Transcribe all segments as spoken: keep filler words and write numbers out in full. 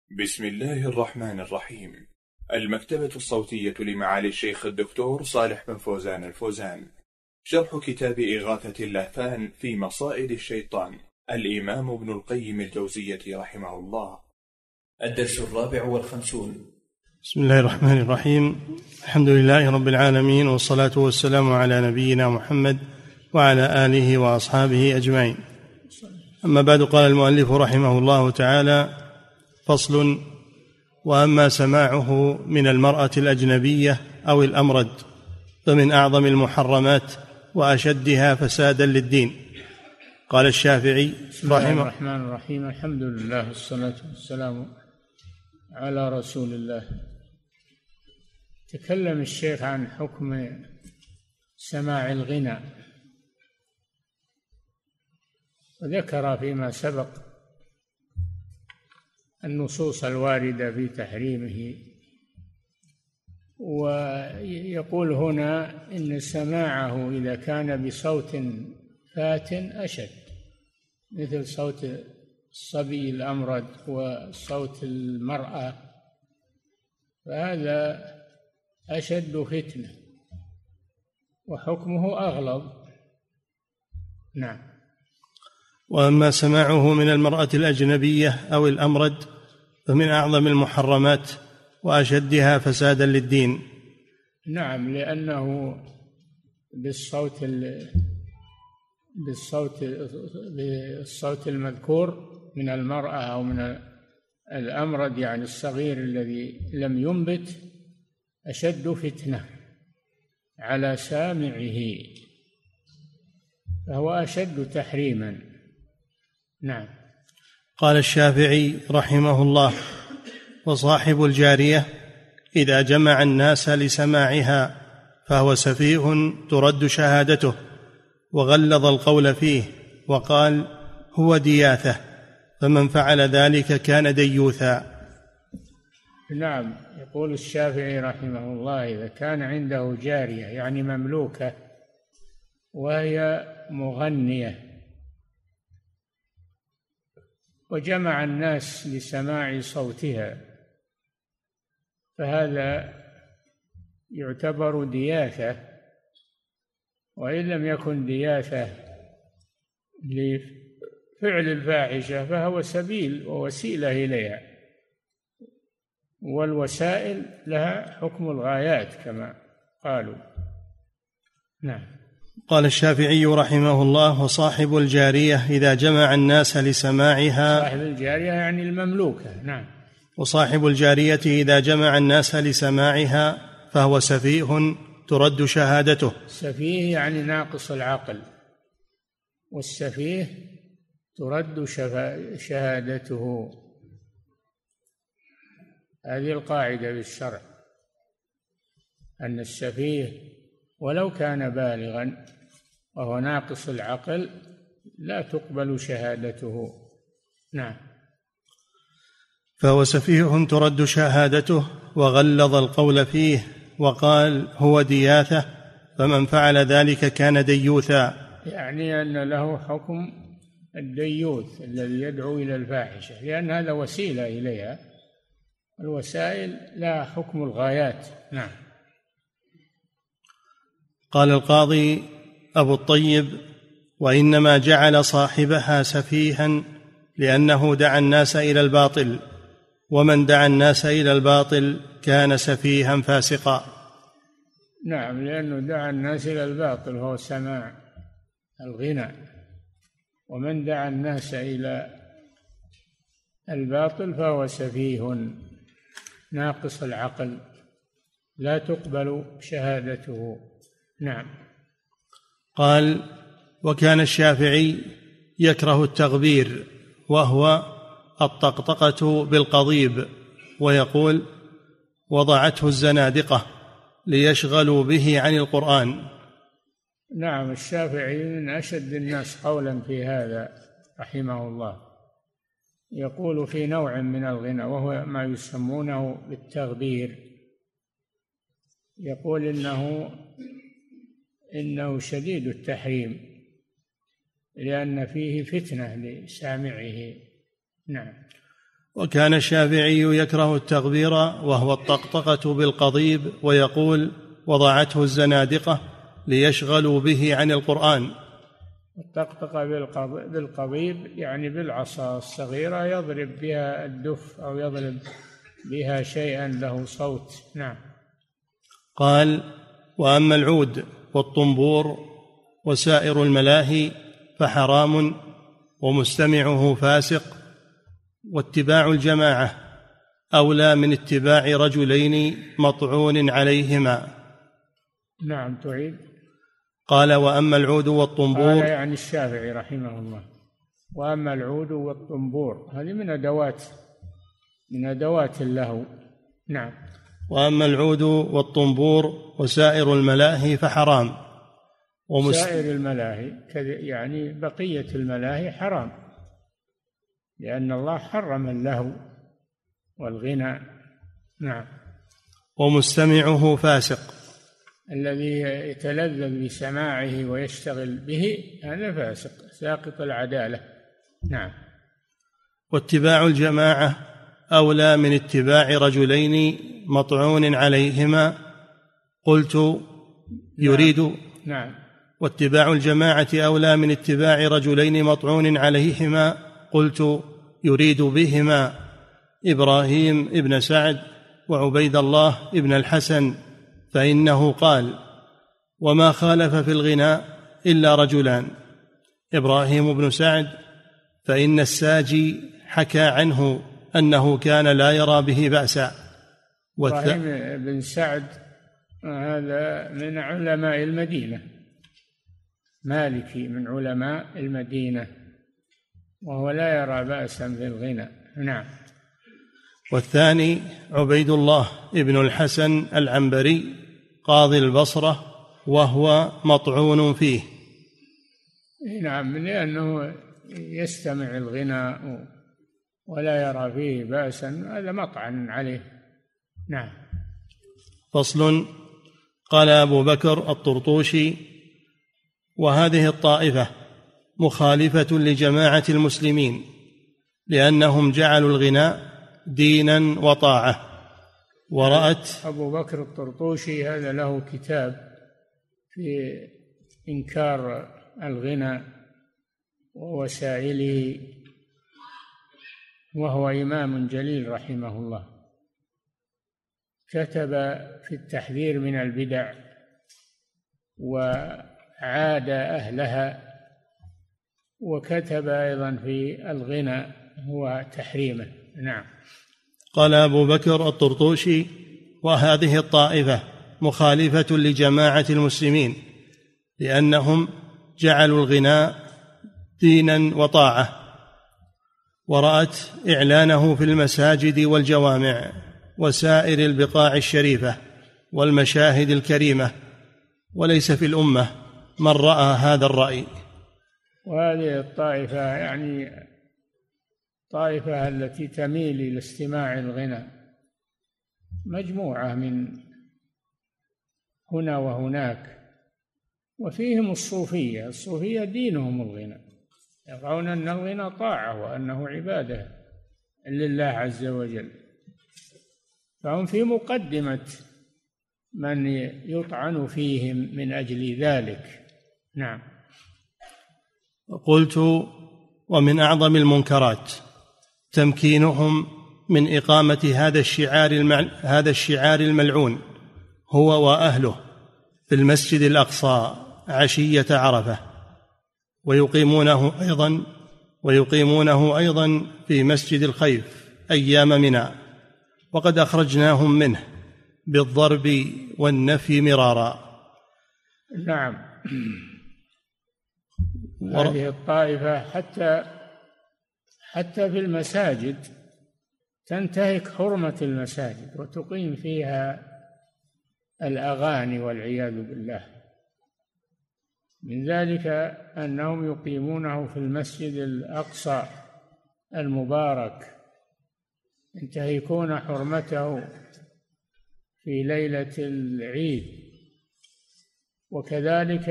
بسم الله الرحمن الرحيم. المكتبة الصوتية لمعالي الشيخ الدكتور صالح بن فوزان الفوزان، شرح كتاب إغاثة اللهفان في مصائد الشيطان، الإمام ابن القيم الجوزية رحمه الله. الدرس الرابع والخمسون. بسم الله الرحمن الرحيم. الحمد لله رب العالمين، والصلاة والسلام على نبينا محمد وعلى آله وأصحابه أجمعين. أما بعد، قال المؤلف رحمه الله تعالى: فصل: وأما سماعه من المرأة الأجنبية أو الأمرد فمن أعظم المحرمات وأشدها فسادا للدين. قال الشافعي بسم الله الرحمن الرحيم. الحمد لله والصلاة والسلام على رسول الله. تكلم الشيخ عن حكم سماع الغنى، وذكر فيما سبق النصوص الواردة في تحريمه، ويقول هنا إن سماعه إذا كان بصوت فات أشد، مثل صوت الصبي الأمرد وصوت المرأة، فهذا أشد فتنة وحكمه أغلظ. نعم. وأما سماعه من المرأة الأجنبية أو الأمرد فمن أعظم المحرمات وأشدها فسادا للدين. نعم، لأنه بالصوت بالصوت بالصوت المذكور من المرأة أو من الأمرد، يعني الصغير الذي لم ينبت، أشد فتنة على سامعه، فهو أشد تحريما. نعم. قال الشافعي رحمه الله: وصاحب الجارية إذا جمع الناس لسماعها فهو سفيه ترد شهادته، وغلظ القول فيه وقال: هو دياثة، فمن فعل ذلك كان ديوثا. نعم. يقول الشافعي رحمه الله: إذا كان عنده جارية يعني مملوكة وهي مغنية وجمع الناس لسماع صوتها، فهذا يعتبر دياثة، وإن لم يكن دياثة لفعل الفاحشة فهو سبيل ووسيلة إليها، والوسائل لها حكم الغايات كما قالوا. نعم. قال الشافعي رحمه الله: وصاحب الجارية إذا جمع الناس لسماعها. صاحب الجارية يعني المملوكة. نعم. وصاحب الجارية إذا جمع الناس لسماعها فهو سفيه ترد شهادته. سفيه يعني ناقص العقل، والسفيه ترد شهادته. هذه القاعدة بالشرع، أن السفيه ولو كان بالغا وهو ناقص العقل لا تقبل شهادته. نعم. فهو سفيه ترد شهادته، وغلظ القول فيه وقال: هو دياثة، فمن فعل ذلك كان ديوثا. يعني أن له حكم الديوث الذي يدعو إلى الفاحشة، لأن هذا وسيلة إليها، الوسائل لا حكم الغايات. نعم. قال القاضي أبو الطيب: وإنما جعل صاحبها سفيها لأنه دعا الناس إلى الباطل، ومن دعا الناس إلى الباطل كان سفيها فاسقا. نعم، لأنه دعا الناس إلى الباطل هو سماع الغنى، ومن دعا الناس إلى الباطل فهو سفيه ناقص العقل لا تقبل شهادته. نعم. قال: وكان الشافعي يكره التغبير، وهو الطقطقة بالقضيب، ويقول: وضعته الزنادقة ليشغلوا به عن القرآن. نعم، الشافعي من أشد الناس قولا في هذا رحمه الله، يقول في نوع من الغنى وهو ما يسمونه بالتغبير، يقول إنه إنه شديد التحريم لأن فيه فتنة لسامعه. نعم. وكان الشافعي يكره التغبير وهو الطقطقة بالقضيب، ويقول وضعته الزنادقة ليشغلوا به عن القرآن. الطقطقة بالقضيب يعني بالعصا الصغيرة يضرب بها الدف أو يضرب بها شيئا له صوت. نعم. قال وأما العود والطنبور وسائر الملاهي فحرام ومستمعه فاسق، واتباع الجماعة أولى من اتباع رجلين مطعون عليهما. نعم. تعيد. قال وأما العود والطنبور، قال يعني الشافعي رحمه الله وأما العود والطنبور هذه من أدوات من أدوات اللهو. نعم. وأما العود والطنبور وسائر الملاهي فحرام ومس... سائر الملاهي يعني بقية الملاهي حرام، لأن الله حرم اللهو والغنى. نعم. ومستمعه فاسق، الذي يتلذذ بسماعه ويشتغل به هذا فاسق ساقط العدالة. نعم. واتباع الجماعة أولى من اتباع رجلين مطعون عليهما. قلت يريد نعم. نعم. واتباع الجماعة أولى من اتباع رجلين مطعون عليهما. قلت يريد بهما إبراهيم ابن سعد وعبيد الله ابن الحسن، فإنه قال وما خالف في الغناء إلا رجلان، إبراهيم بن سعد فإن الساجي حكى عنه أنه كان لا يرى به بأسا. إبراهيم بن سعد هذا من علماء المدينة، مالكي من علماء المدينة، وهو لا يرى بأسا في الغنى. نعم. والثاني عبيد الله ابن الحسن العنبري قاضي البصرة، وهو مطعون فيه. نعم، لأنه يستمع الغناء ولا يرى فيه بأسا، هذا مطعن عليه. نعم. فصل. قال أبو بكر الطرطوشي وهذه الطائفة مخالفة لجماعة المسلمين، لأنهم جعلوا الغناء دينا وطاعة. ورأت أبو بكر الطرطوشي هذا له كتاب في إنكار الغنى ووسائله، وهو إمام جليل رحمه الله، كتب في التحذير من البدع وعاد أهلها، وكتب أيضا في الغنى وتحريمه. نعم. قال أبو بكر الطرطوشي وهذه الطائفة مخالفة لجماعة المسلمين، لأنهم جعلوا الغناء دينا وطاعة. ورأت إعلانه في المساجد والجوامع وسائر البقاع الشريفة والمشاهد الكريمة، وليس في الأمة من رأى هذا الرأي. وهذه الطائفة يعني طائفة التي تميل إلى استماع الغنى، مجموعة من هنا وهناك، وفيهم الصوفية. الصوفية دينهم الغنى، يرون أن الغنى طاعة وأنه عبادة لله عز وجل، فهم في مقدمة من يطعن فيهم من أجل ذلك. نعم. قلت ومن أعظم المنكرات تمكينهم من إقامة هذا الشعار المع... هذا الشعار الملعون هو وأهله في المسجد الأقصى عشية عرفة، ويقيمونه أيضا ويقيمونه أيضا في مسجد الخيف أيام منى، وقد أخرجناهم منه بالضرب والنفي مرارا. نعم. هذه الطائفة حتى حتى في المساجد تنتهك حرمة المساجد وتقيم فيها الأغاني والعياذ بالله. من ذلك أنهم يقيمونه في المسجد الأقصى المبارك، ينتهكون حرمته في ليلة العيد. وكذلك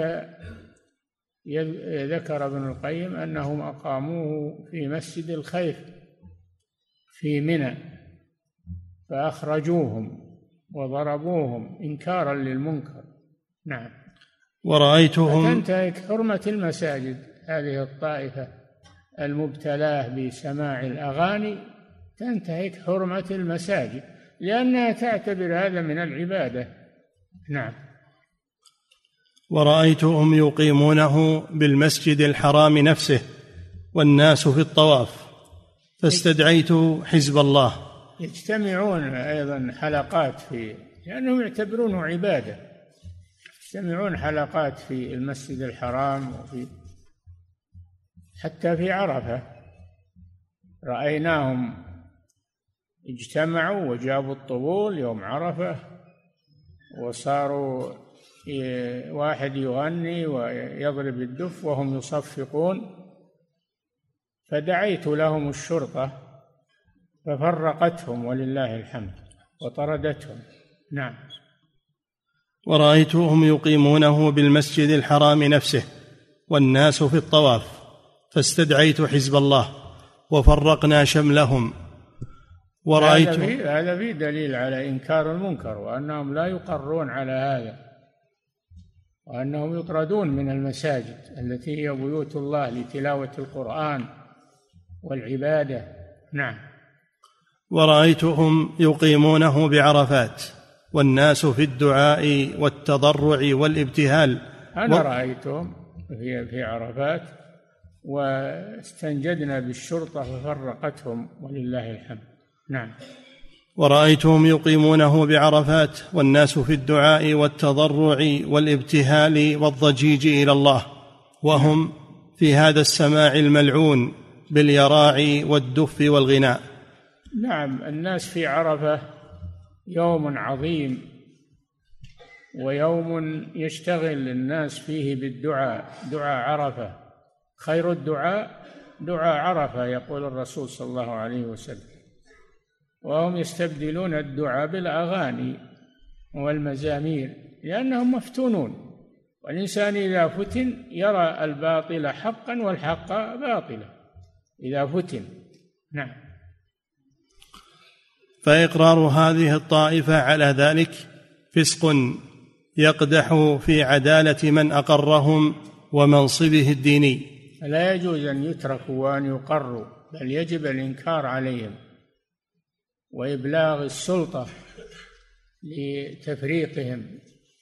ذكر ابن القيم أنهم أقاموه في مسجد الخيف في منى فأخرجوهم وضربوهم إنكارا للمنكر. نعم. ورأيتهم فتنتهك حرمة المساجد. هذه الطائفة المبتلاة بسماع الأغاني تنتهك حرمة المساجد لأنها تعتبر هذا من العبادة. نعم. ورأيتهم يقيمونه بالمسجد الحرام نفسه والناس في الطواف فاستدعيت حزب الله. يجتمعون أيضا حلقات في لأنهم يعتبرونه عبادة. يجتمعون حلقات في المسجد الحرام وفي حتى في عرفة رأيناهم اجتمعوا وجابوا الطبول يوم عرفة وصاروا واحد يغني ويضرب الدف وهم يصفقون فدعيت لهم الشرطة ففرقتهم ولله الحمد وطردتهم. نعم. ورأيتهم يقيمونه بالمسجد الحرام نفسه والناس في الطواف فاستدعيت حزب الله وفرقنا شملهم. ورأيت هذا في دليل على إنكار المنكر وأنهم لا يقرون على هذا وأنهم يطردون من المساجد التي هي بيوت الله لتلاوة القرآن والعبادة. نعم. ورأيتهم يقيمونه بعرفات والناس في الدعاء والتضرع والابتهال. أنا و... رأيتهم في في عرفات واستنجدنا بالشرطة ففرقتهم ولله الحمد. نعم. ورأيتهم يقيمونه بعرفات والناس في الدعاء والتضرع والابتهال والضجيج إلى الله وهم في هذا السماع الملعون باليراع والدف والغناء. نعم. الناس في عرفة يوم عظيم ويوم يشتغل الناس فيه بالدعاء. دعاء عرفة خير الدعاء دعاء عرفة يقول الرسول صلى الله عليه وسلم. وهم يستبدلون الدعاء بالأغاني والمزامير لأنهم مفتونون والإنسان إذا فتن يرى الباطل حقا والحق باطلا إذا فتن. نعم. فإقرار هذه الطائفة على ذلك فسق يقدح في عدالة من أقرهم ومنصبه الديني. لا يجوز أن يتركوا وأن يقروا بل يجب الإنكار عليهم وإبلاغ السلطة لتفريقهم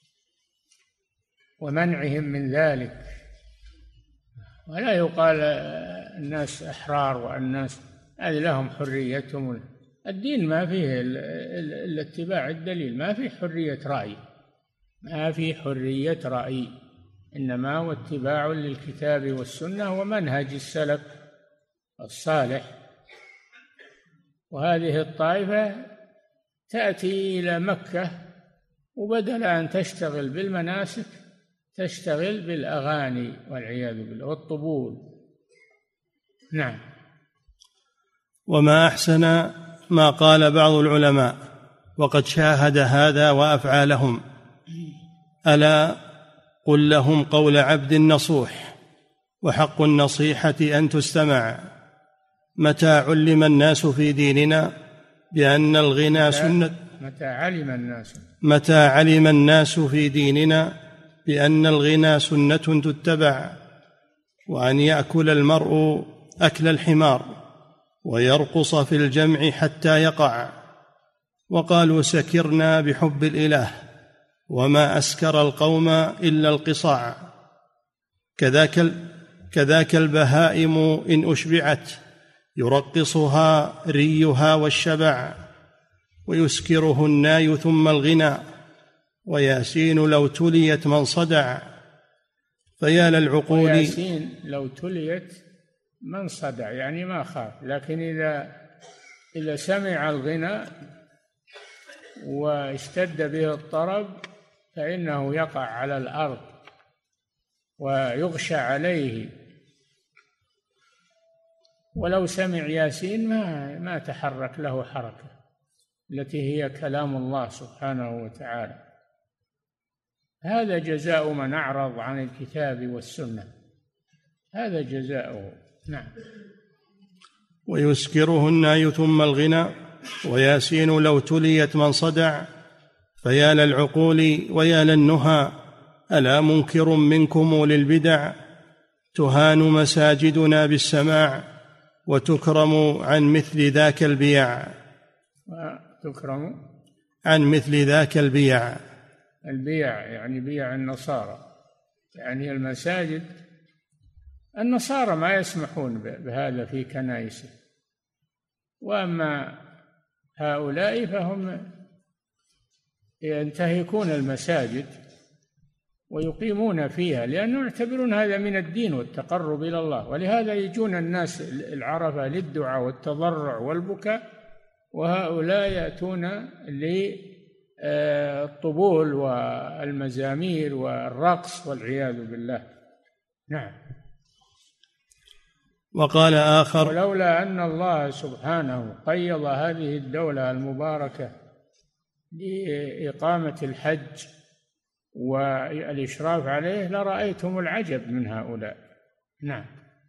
ومنعهم من ذلك. ولا يقال الناس أحرار والناس هذه لهم حريتهم. الدين ما فيه إلا اتباع الدليل. ما فيه حرية رأي ما فيه حرية رأي إنما هو اتباع للكتاب والسنة ومنهج السلف الصالح. وهذه الطائفة تأتي إلى مكة وبدل أن تشتغل بالمناسك تشتغل بالأغاني والعياذ بالله والطبول. نعم. وما أحسن ما قال بعض العلماء وقد شاهد هذا وأفعالهم. ألا قل لهم قول عبد نصوح وحق النصيحة أن تستمع. متى علم الناس في ديننا بأن الغنى سنة متى علم الناس متى علم الناس في ديننا بأن الغنى سنة تتبع وأن يأكل المرء أكل الحمار ويرقص في الجمع حتى يقع. وقالوا سكرنا بحب الإله وما أسكر القوم إلا القصاع. كذاك, كذاك البهائم إن أشبعت يرقصها ريها والشبع ويسكره الناي ثم الغنى وياسين لو تليت من صدع. فيا للعقول وياسين لو تليت من صدع يعني ما خاف. لكن إذا إذا سمع الغنى واشتد به الطرب فإنه يقع على الأرض ويغشى عليه. ولو سمع ياسين ما ما تحرك له حركة التي هي كلام الله سبحانه وتعالى. هذا جزاء من أعرض عن الكتاب والسنة. هذا جزاؤه. نعم. ويسكره الناي ثم الغنى، وياسين لو تليت من صدع، فيا للعقول ويا للنهى، ألا منكر منكم للبدع، تهان مساجدنا بالسماع، وتكرم عن مثل ذاك البيع. تكرم عن مثل ذاك البيع. البيع يعني بيع النصارى، يعني المساجد النصارى ما يسمحون بهذا في كنائسهم، وأما هؤلاء فهم ينتهكون المساجد ويقيمون فيها، لأنهم يعتبرون هذا من الدين والتقرب إلى الله، ولهذا يجون الناس العرفة للدعاء والتضرع والبكاء، وهؤلاء يأتون للطبول والمزامير والرقص والعياذ بالله. نعم. وقال آخر: ولولا أن الله سبحانه قيض هذه الدولة المباركة لإقامة الحج والإشراف عليه لرأيتم العجب من هؤلاء. نعم.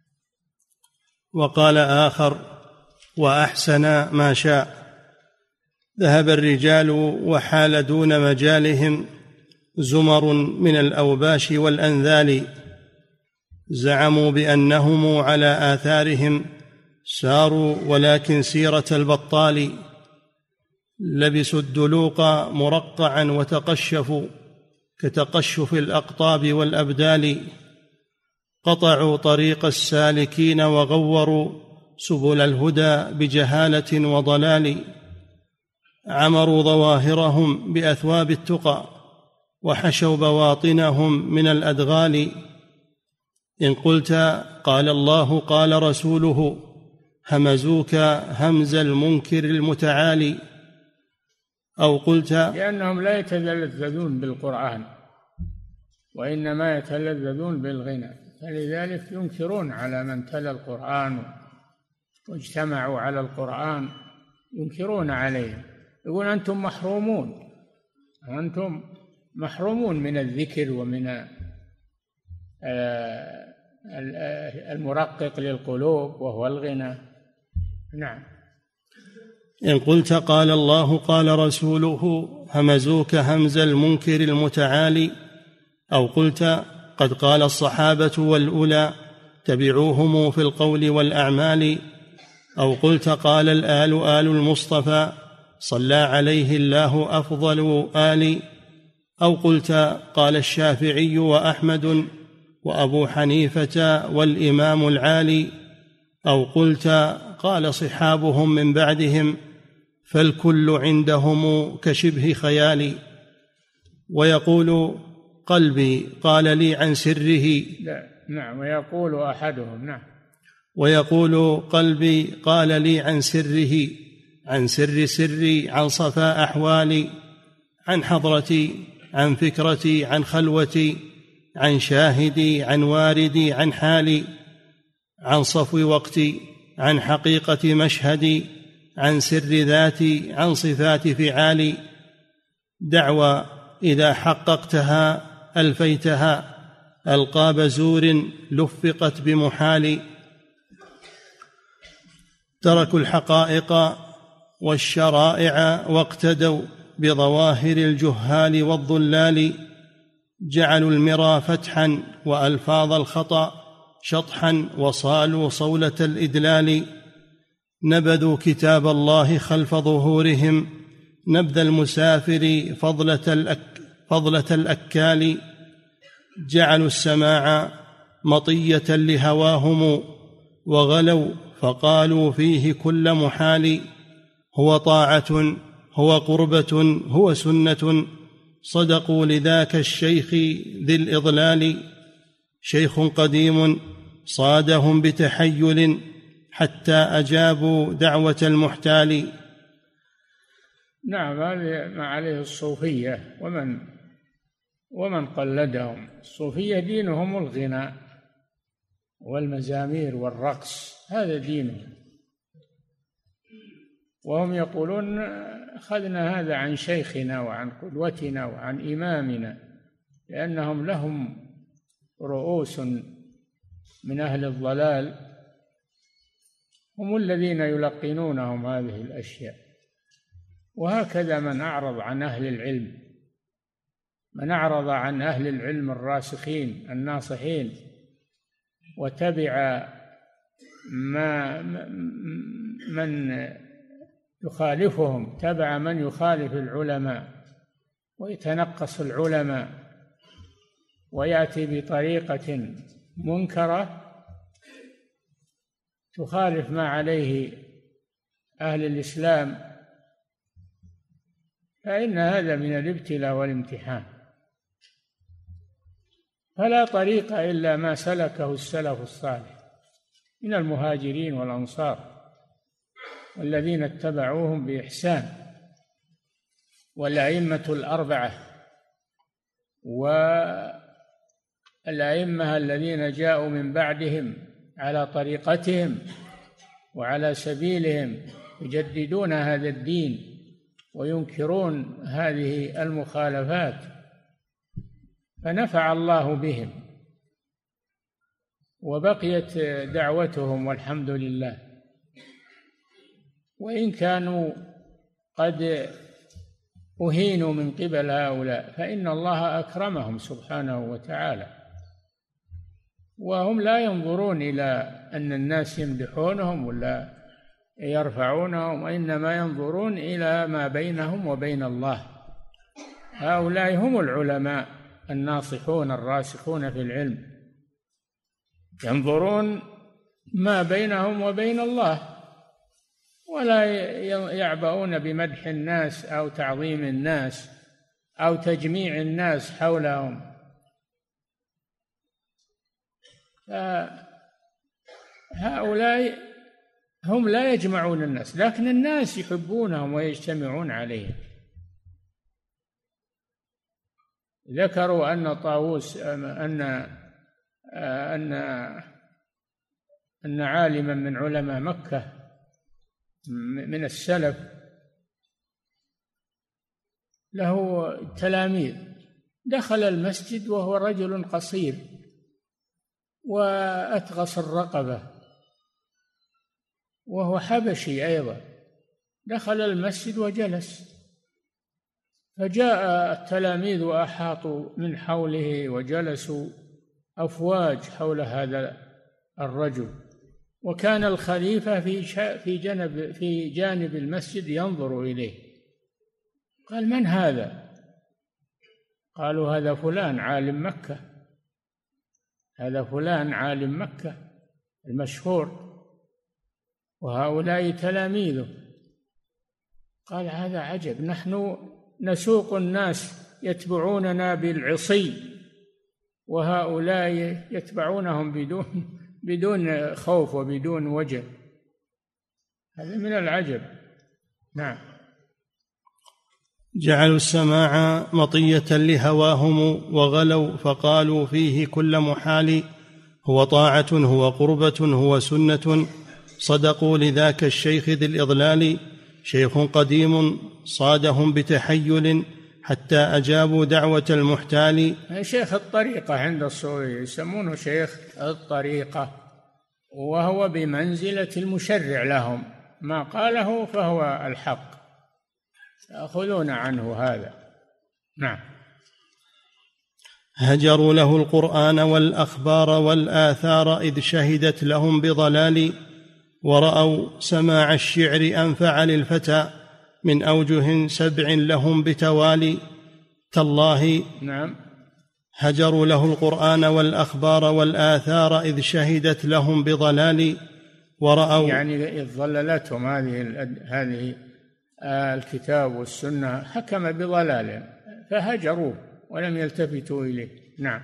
وقال آخر: وأحسن ما شاء. ذهب الرجال وحال دون مجالهم زمر من الأوباش والأنذال، زعموا بأنهم على آثارهم ساروا، ولكن سيرة البطال، لبسوا الدلوق مرقعا وتقشفوا كتقشف الأقطاب والأبدال، قطعوا طريق السالكين وغوروا سبل الهدى بجهالة وضلال، عمروا ظواهرهم بأثواب التقى وحشوا بواطنهم من الأدغال، إن قلت قال الله قال رسوله همزوك همز المنكر المتعالي، أو قلت لأنهم لا يتلذذون بالقرآن وإنما يتلذذون بالغنى، فلذلك ينكرون على من تلا القرآن واجتمعوا على القرآن، ينكرون عليهم، يقول أنتم محرومون، أنتم محرومون من الذكر ومن المرقق للقلوب وهو الغنى. نعم. إن قلت قال الله قال رسوله همزوك همز المنكر المتعالي، أو قلت قد قال الصحابة والأولى تبعوهم في القول والأعمال، أو قلت قال الآل آل المصطفى صلى عليه الله أفضل آل، أو قلت قال الشافعي وأحمد وأبو حنيفة والإمام العالي، أو قلت قال صحابهم من بعدهم فالكل عندهم كشبه خيالي، ويقول قلبي قال لي عن سره. لا. نعم. ويقول أحدهم. نعم. ويقول قلبي قال لي عن سره، عن سر سري، عن صفاء أحوالي، عن حضرتي، عن فكرتي، عن خلوتي، عن شاهدي، عن واردي، عن حالي، عن صفو وقتي، عن حقيقة مشهدي، عن سر ذاتي، عن صفات فعالي، دعوى إذا حققتها ألفيتها ألقاب زور لفقت بمحال، تركوا الحقائق والشرائع واقتدوا بظواهر الجهال والضلال، جعلوا المرى فتحا وألفاظ الخطأ شطحا، وصالوا صولة الإدلال، نبذوا كتاب الله خلف ظهورهم نبذ المسافر فضلة, الأك فضلة الأكال، جعلوا السماع مطية لهواهم وغلوا فقالوا فيه كل محال، هو طاعة هو قربة هو سنة، صدقوا لذاك الشيخ ذي الإضلال، شيخ قديم صادهم بتحيل حتى أجابوا دعوة المحتال. نعم. هذا ما عليه الصوفية ومن ومن قلدهم. الصوفية دينهم الغناء والمزامير والرقص، هذا دينهم، وهم يقولون أخذنا هذا عن شيخنا وعن قدوتنا وعن إمامنا، لأنهم لهم رؤوس من أهل الضلال هم الذين يلقنونهم هذه الأشياء. وهكذا من أعرض عن أهل العلم، من أعرض عن أهل العلم الراسخين الناصحين وتبع ما من يخالفهم، تبع من يخالف العلماء ويتنقص العلماء ويأتي بطريقة منكرة تخالف ما عليه أهل الإسلام، فإن هذا من الابتلاء والامتحان. فلا طريق إلا ما سلكه السلف الصالح من المهاجرين والأنصار والذين اتبعوهم بإحسان، والأئمة الأربعة والأئمة الذين جاءوا من بعدهم على طريقتهم وعلى سبيلهم يجددون هذا الدين وينكرون هذه المخالفات، فنفع الله بهم وبقيت دعوتهم والحمد لله. وإن كانوا قد أهينوا من قبل هؤلاء فإن الله أكرمهم سبحانه وتعالى، وهم لا ينظرون إلى أن الناس يمدحونهم ولا يرفعونهم، وإنما ينظرون إلى ما بينهم وبين الله. هؤلاء هم العلماء الناصحون الراسخون في العلم، ينظرون ما بينهم وبين الله ولا يعبؤون بمدح الناس أو تعظيم الناس أو تجميع الناس حولهم. هؤلاء هم لا يجمعون الناس، لكن الناس يحبونهم ويجتمعون عليهم. ذكروا أن طاووس أن أن أن عالما من علماء مكة من السلف له تلاميذ، دخل المسجد وهو رجل قصير وأتغص الرقبة وهو حبشي أيضا، دخل المسجد وجلس، فجاء التلاميذ وأحاطوا من حوله وجلسوا أفواج حول هذا الرجل، وكان الخليفة في في جانب في جانب المسجد ينظر إليه. قال: من هذا؟ قالوا: هذا فلان عالم مكة، هذا فلان عالم مكة المشهور، وهؤلاء تلاميذه. قال: هذا عجب، نحن نسوق الناس يتبعوننا بالعصي وهؤلاء يتبعونهم بدون بدون خوف وبدون وجل. هذا من العجب. نعم. جعلوا السماع مطية لهواهم وغلوا فقالوا فيه كل محال، هو طاعة هو قربة هو سنة، صدقوا لذاك الشيخ ذي الإضلال، شيخ قديم صادهم بتحيل حتى أجابوا دعوة المحتال. شيخ الطريقة عند الصوفية يسمونه شيخ الطريقة، وهو بمنزلة المشرع لهم، ما قاله فهو الحق، يأخذون عنه هذا. نعم. هجروا له القرآن والأخبار والآثار إذ شهدت لهم بضلال، ورأوا سماع الشعر أنفع للفتى من أوجه سبع لهم بتوالي. تالله نعم. هجروا له القرآن والأخبار والآثار إذ شهدت لهم بضلال، ورأوا يعني إذ ضللتهم هذه هذه الكتاب والسنة، حكم بضلالهم فهجروه ولم يلتفتوا إليه. نعم.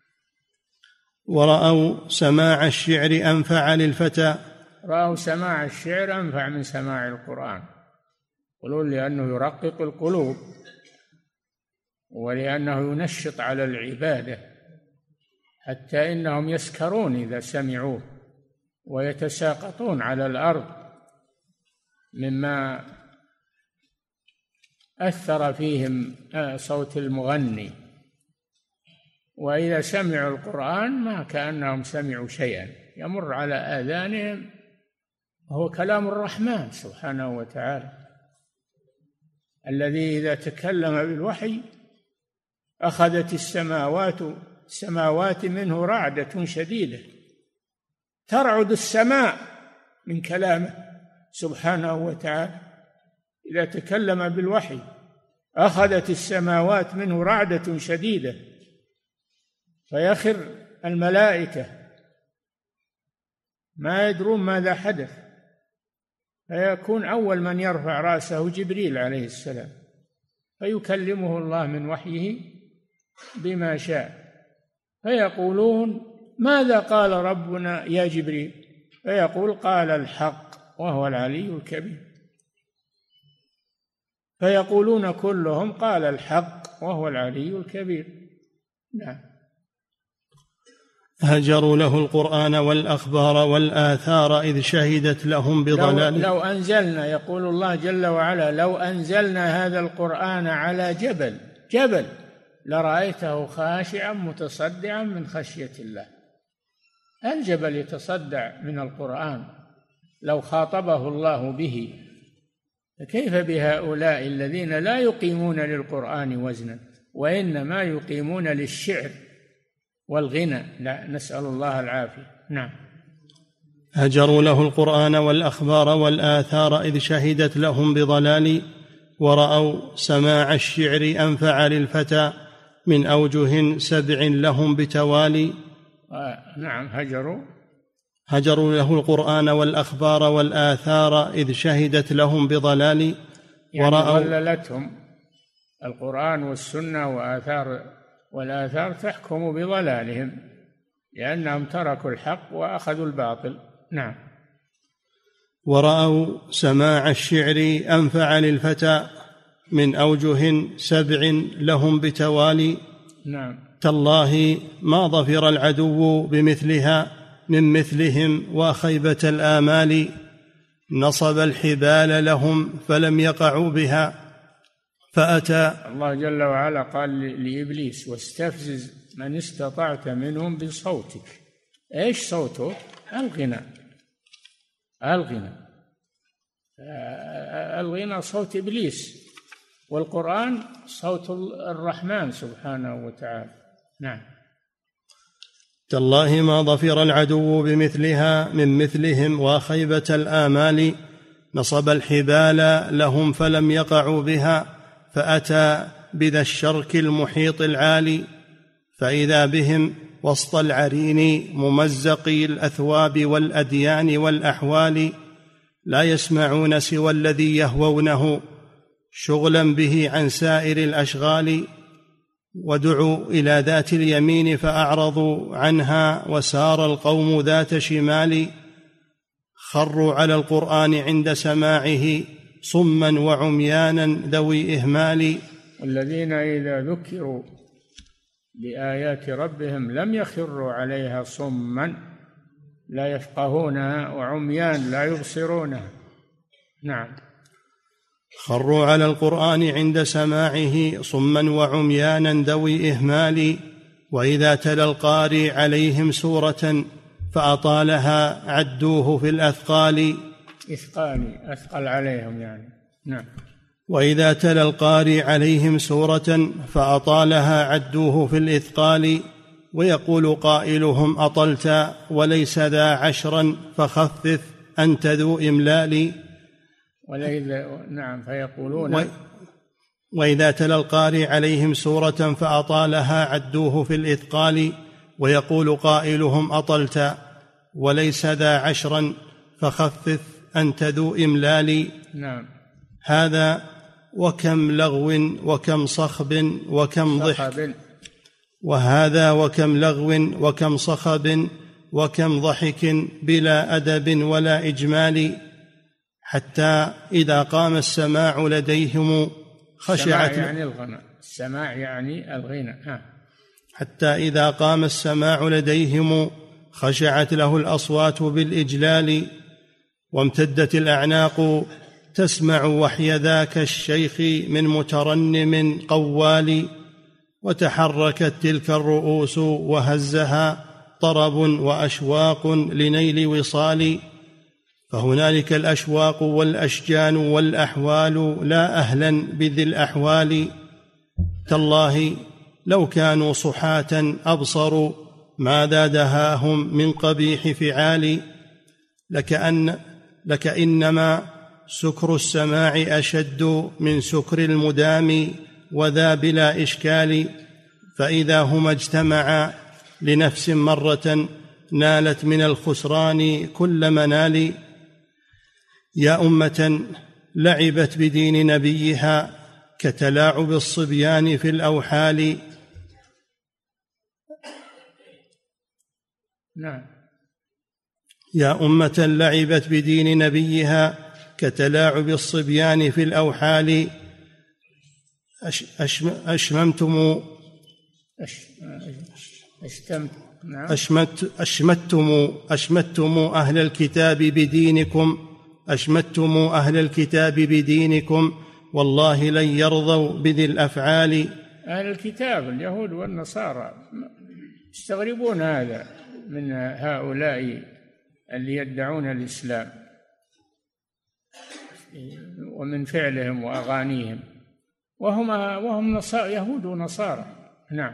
ورأوا سماع الشعر أنفع للفتى، رأوا سماع الشعر أنفع من سماع القرآن، يقولون لأنه يرقق القلوب ولأنه ينشط على العبادة، حتى إنهم يسكرون إذا سمعوه ويتساقطون على الأرض مما أثر فيهم صوت المغني. وإذا سمعوا القرآن ما كأنهم سمعوا شيئا، يمر على آذانهم هو كلام الرحمن سبحانه وتعالى الذي إذا تكلم بالوحي أخذت السماوات السماوات منه رعدة شديدة، ترعد السماء من كلامه سبحانه وتعالى. إذا تكلم بالوحي أخذت السماوات منه رعدة شديدة، فيخر الملائكة ما يدرون ماذا حدث، فيكون أول من يرفع رأسه جبريل عليه السلام، فيكلمه الله من وحيه بما شاء، فيقولون ماذا قال ربنا يا جبريل؟ فيقول قال الحق وهو العلي الكبير، فيقولون كلهم قال الحق وهو العلي الكبير. نعم. هجروا له القرآن والأخبار والآثار إذ شهدت لهم بضلال. لو, لو أنزلنا، يقول الله جل وعلا، لو أنزلنا هذا القرآن على جبل جبل لرأيته خاشعا متصدعا من خشية الله. الجبل يتصدع من القرآن لو خاطبه الله به، فكيف بهؤلاء الذين لا يقيمون للقرآن وزنا وإنما يقيمون للشعر والغنى؟ لا، نسأل الله العافية. نعم. هجروا له القرآن والأخبار والآثار إذ شهدت لهم بضلال ورأوا سماع الشعر أنفع للفتى من أوجه سبع لهم بتوالي. آه نعم. هجروا هجروا له القرآن والأخبار والآثار إذ شهدت لهم بضلال يعني ورأوا ضللتهم القرآن والسنة وآثار والآثار تحكم بضلالهم لأنهم تركوا الحق وأخذوا الباطل. نعم. ورأوا سماع الشعر أنفع للفتى من أوجه سبع لهم بتوالي. نعم. تالله ما ظفر العدو بمثلها من مثلهم وخيبة الآمال، نصب الحبال لهم فلم يقعوا بها فأتى. الله جل وعلا قال لإبليس واستفزز من استطعت منهم بصوتك. إيش صوته؟ الغنى. الغنى الغنى صوت إبليس، والقرآن صوت الرحمن سبحانه وتعالى. نعم. تالله ما ظفر العدو بمثلها من مثلهم وخيبة الآمال، نصب الحبال لهم فلم يقعوا بها فأتى بذا الشرك المحيط العالي، فإذا بهم وسط العرين ممزقي الأثواب والأديان والأحوال، لا يسمعون سوى الذي يهوونه شغلا به عن سائر الأشغال، ودعوا إلى ذات اليمين فأعرضوا عنها وسار القوم ذات شمال، خروا على القرآن عند سماعه صما وعميانا ذوي إهمال. والذين إذا ذكروا بآيات ربهم لم يخروا عليها صما لا يفقهونها وعميان لا يبصرونها. نعم. خروا على القرآن عند سماعه صما وعميانا ذوي إهمال، وإذا تلا القارئ عليهم سورة فأطالها عدوه في الأثقال. إثقال أثقل عليهم يعني. نعم. وإذا تلا القارئ عليهم سورة فأطالها عدوه في الإثقال، ويقول قائلهم أطلت وليس ذا عشرا فخفف أنت ذو إملال. وليذا نعم. فيقولون و... وإذا تلا القارئ عليهم سورة فأطالها عدوه في الإثقال، ويقول قائلهم أطلت وليس ذا عشرا فخفف أنت ذو إملال. نعم. هذا وكم لغو وكم صخب وكم ضحك، وهذا وكم لغو وكم صخب وكم ضحك بلا أدب ولا إجمال، حتى إذا قام السماع لديهم خشعت. السماع يعني الغنى. السماع يعني الغنى. ها. حتى إذا قام السماع لديهم خشعت له الأصوات بالإجلال، وامتدت الأعناق تسمع وحي ذاك الشيخ من مترنم قوال، وتحركت تلك الرؤوس وهزها طرب وأشواق لنيل وصال، فهنالك الأشواق والأشجان والأحوال لا أهلا بذي الأحوال. تالله لو كانوا صحاة أبصروا ماذا دهاهم من قبيح فعال. لكأن لكإنما سكر السماع أشد من سكر المدام وذا بلا إشكال. فإذا هما اجتمعا لنفس مرة نالت من الخسران كل منال. يا أمة لعبت بدين نبيها كتلاعب الصبيان في الأوحال. نعم. يا أمة لعبت بدين نبيها كتلاعب الصبيان في الأوحال. أشممتم أشتمت نعم. أشمت أشمتم أشمتم أهل الكتاب بدينكم أشمتم أهل الكتاب بدينكم والله لن يرضوا بذي الأفعال. أهل الكتاب اليهود والنصارى يستغربون هذا من هؤلاء اللي يدعون الإسلام ومن فعلهم وأغانيهم، وهم وهم نصارى يهود ونصارى. نعم.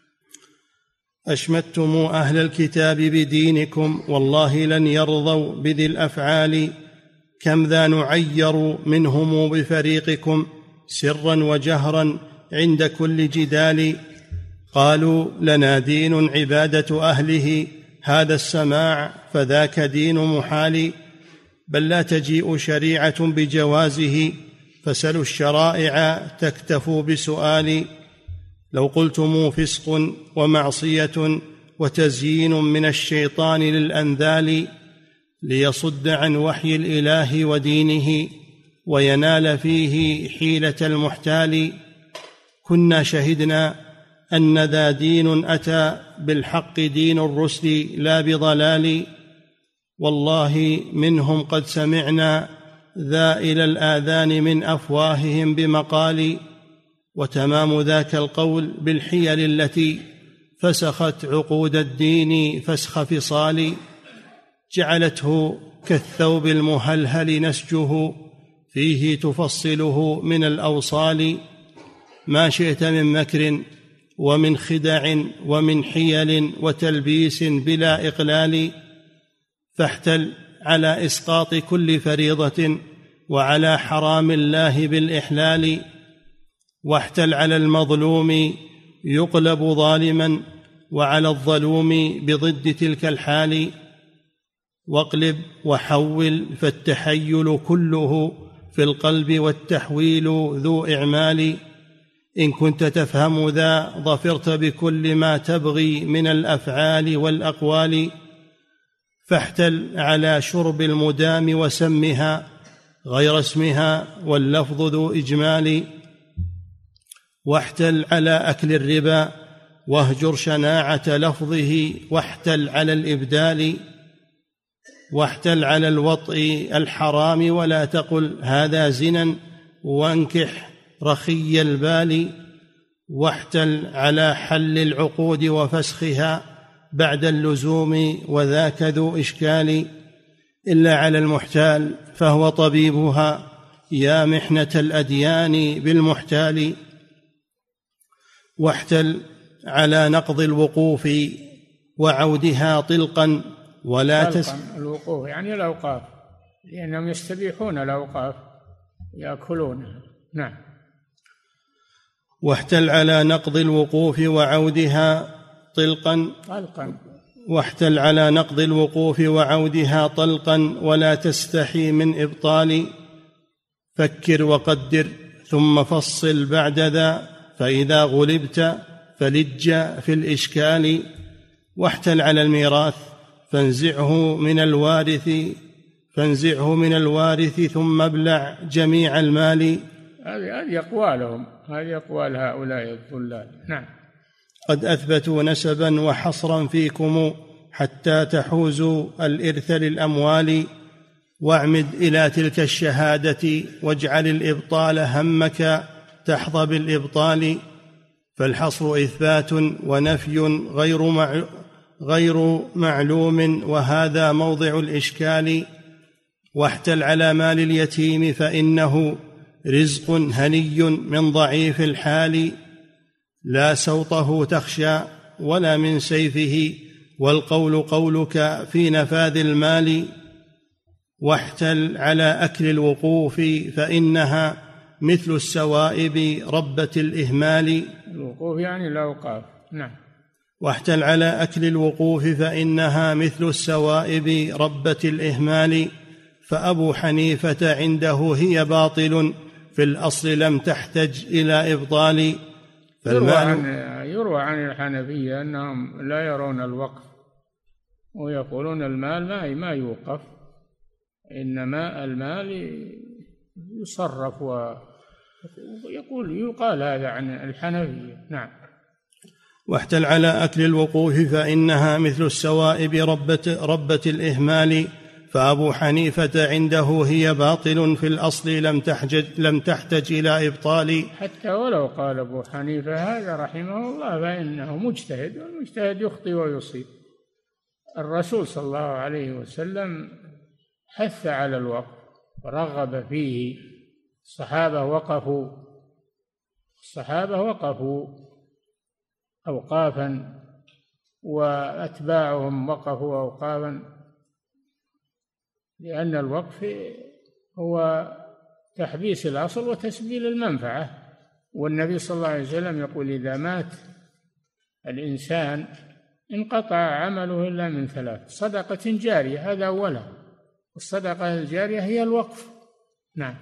أشمتم أهل الكتاب بدينكم والله لن يرضوا بذي الأفعال. كم ذا نعير منهم بفريقكم سرا وجهرا عند كل جدال. قالوا لنا دين عبادة أهله هذا السماع فذاك دين محال. بل لا تجيء شريعة بجوازه فسلوا الشرائع تكتفوا بسؤال. لو قلتم فسق ومعصية وتزيين من الشيطان للأنذال ليصد عن وحي الإله ودينه وينال فيه حيلة المحتال. كنا شهدنا أن ذا دين أتى بالحق دين الرسل لا بضلال. والله منهم قد سمعنا ذا إلى الآذان من أفواههم بمقال. وتمام ذاك القول بالحيل التي فسخت عقود الدين فسخ فصال. جعلته كالثوب المهلهل نسجه فيه تفصله من الأوصال. ما شئت من مكر ومن خدع ومن حيل وتلبيس بلا إقلال. فاحتل على إسقاط كل فريضة وعلى حرام الله بالإحلال. واحتل على المظلوم يقلب ظالما وعلى الظلوم بضد تلك الحال. واقلب وحول فالتحيل كله في القلب والتحويل ذو إعمال. إن كنت تفهم ذا ظفرت بكل ما تبغي من الأفعال والأقوال. فاحتل على شرب المدام وسمها غير اسمها واللفظ ذو إجمال. واحتل على أكل الربا واهجر شناعة لفظه واحتل على الإبدال. واحتل على الوطء الحرام ولا تقل هذا زنا وانكح رخي البال. واحتل على حل العقود وفسخها بعد اللزوم وذاك ذو إشكال. إلا على المحتال فهو طبيبها يا محنة الأديان بالمحتال. واحتل على نقض الوقوف وعودها طلقا ولا تس الوقوف يعني الأوقاف، لأنهم يستبيحون الأوقاف يأكلونها. نعم. واحتل على نقض الوقوف وعودها طلقا طلقا واحتل على نقض الوقوف وعودها طلقا ولا تستحي من إبطال. فكر وقدر ثم فصل بعد ذا فإذا غلبت فلج في الإشكال. واحتل على الميراث فانزعه من الوارث فانزعه من الوارث ثم ابلع جميع المال. هذه أقوالهم، هذه أقوال هؤلاء الضلال. نعم. قد أثبتوا نسبا وحصرا فيكم حتى تحوزوا الإرث للأموال. واعمد إلى تلك الشهادة واجعل الإبطال همك تحظى بالإبطال. فالحصر إثبات ونفي غير مع غير معلوم وهذا موضع الإشكال. واحتل على مال اليتيم فإنه رزق هني من ضعيف الحال، لا سوطه تخشى ولا من سيفه، والقول قولك في نفاذ المال. واحتل على أكل الوقوف فإنها مثل السوائب ربة الإهمال. الوقوف يعني الأوقاف. نعم. واحتل على أكل الوقوف فإنها مثل السوائب ربة الإهمال، فأبو حنيفة عنده هي باطل في الأصل لم تحتج إلى إبطال. يروى عن, يروى عن الحنفية أنهم لا يرون الوقف ويقولون المال ما ما يوقف، إنما المال يصرف، ويقول يقال هذا عن الحنفية. نعم. واحتل على أكل الوقوف فإنها مثل السوائب ربة, ربة الإهمال، فأبو حنيفة عنده هي باطل في الأصل لم تحتج, لم تحتج إلى إبطال. حتى ولو قال أبو حنيفة هذا رحمه الله فإنه مجتهد، والمجتهد يخطئ ويصيب. الرسول صلى الله عليه وسلم حث على الوقف ورغب فيه. الصحابة وقفوا الصحابة وقفوا أوقافا، وأتباعهم وقفوا أوقافا، لأن الوقف هو تحبيس الأصل وتسبيل المنفعة. والنبي صلى الله عليه وسلم يقول إذا مات الإنسان انقطع عمله إلا من ثلاث: صدقة جارية، هذا أولا، والصدقة الجارية هي الوقف. نعم.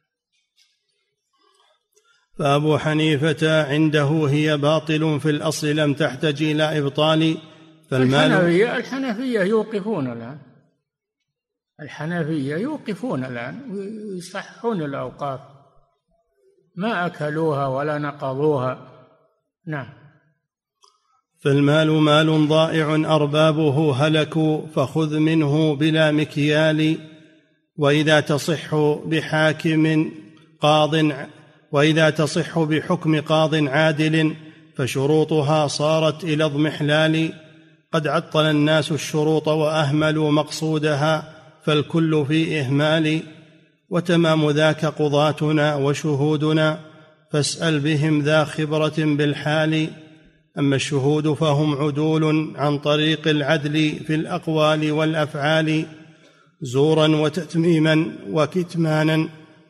فأبو حنيفة عنده هي باطل في الأصل لم تحتج إلى إبطال. فالمال الحنفية, الحنفية يوقفون الآن الحنفية يوقفون الآن ويصححون الأوقاف، ما أكلوها ولا نقضوها. نعم. فالمال مال ضائع أربابه هلكوا، فخذ منه بلا مكيال. وإذا تصح بحاكم قاض وإذا تصح بحكم قاض عادل فشروطها صارت إلى اضمحلال. قد عطل الناس الشروط وأهملوا مقصودها، فالكل في إهمال. وتمام ذاك قضاتنا وشهودنا، فاسأل بهم ذا خبرة بالحال. أما الشهود فهم عدول عن طريق العدل في الأقوال والأفعال، زورا وتتميما وكتمانا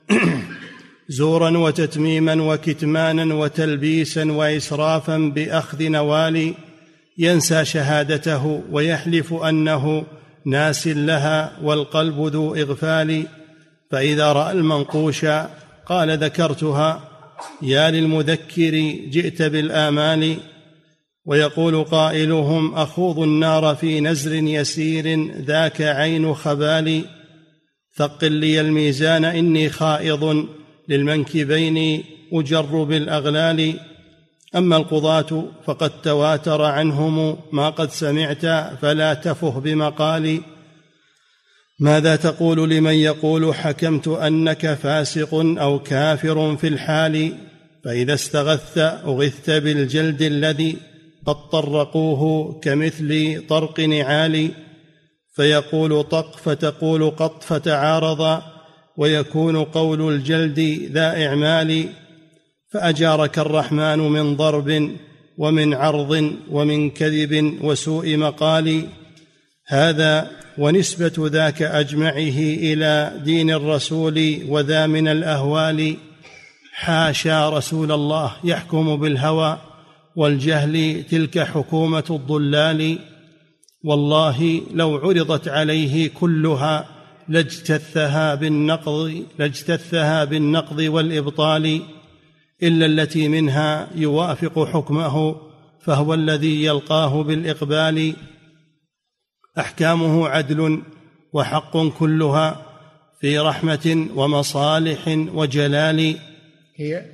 زورا وتتميما وكتمانا وتلبيسا وإسرافا بأخذ نوال. ينسى شهادته ويحلف أنه ناس لها، والقلب ذو إغفال. فإذا رأى المنقوش قال ذكرتها، يا للمذكر جئت بالآمال. ويقول قائلهم أخوض النار في نزر يسير، ذاك عين خبال. ثقل لي الميزان إني خائض، للمنكبين أجر بالأغلال. أما القضاة فقد تواتر عنهم ما قد سمعت، فلا تفه بمقال. ماذا تقول لمن يقول حكمت أنك فاسق أو كافر في الحال؟ فإذا استغثت أغثت بالجلد الذي قد طرقوه كمثل طرق نعال. فيقول طق فتقول قط فتعارض، ويكون قول الجلد ذا إعمال. فأجارك الرحمن من ضرب ومن عرض ومن كذب وسوء مقال. هذا ونسبة ذاك أجمعه إلى دين الرسول وذا من الأهوال. حاشا رسول الله يحكم بالهوى، والجهل تلك حكومة الضلال. والله لو عرضت عليه كلها لاجتثها بالنقض, لاجتثها بالنقض والإبطال، إلا التي منها يوافق حكمه فهو الذي يلقاه بالإقبال. أحكامه عدل وحق كلها في رحمة ومصالح وجلال. هي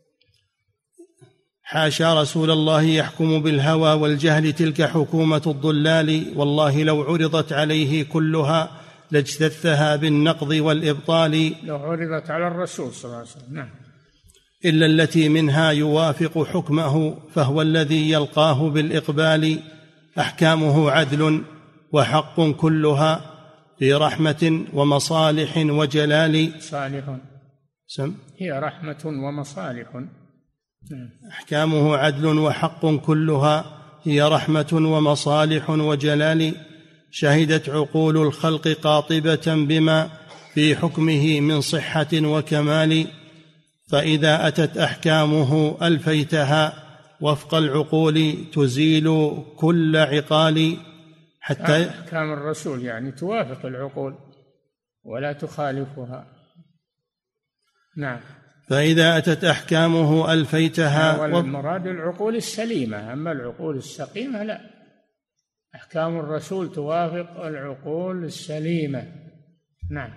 حاشا رسول الله يحكم بالهوى والجهل تلك حكومة الضلال. والله لو عرضت عليه كلها لاجتثها بالنقض والإبطال. لو عرضت على الرسول صلى الله عليه وسلم. نعم. إلا التي منها يوافق حكمه فهو الذي يلقاه بالإقبال. أحكامه عدل وحق كلها في رحمة ومصالح وجلال. صالح سم هي رحمة ومصالح. أحكامه عدل وحق كلها هي رحمة ومصالح وجلال. شهدت عقول الخلق قاطبة بما في حكمه من صحة وكمال. فإذا أتت أحكامه ألفيتها وفق العقول تزيل كل عقال. حتى أحكام الرسول يعني توافق العقول ولا تخالفها. نعم. فإذا أتت أحكامه ألفيتها. والمراد العقول السليمة، أما العقول السقيمة لا. أحكام الرسول توافق العقول السليمة. نعم.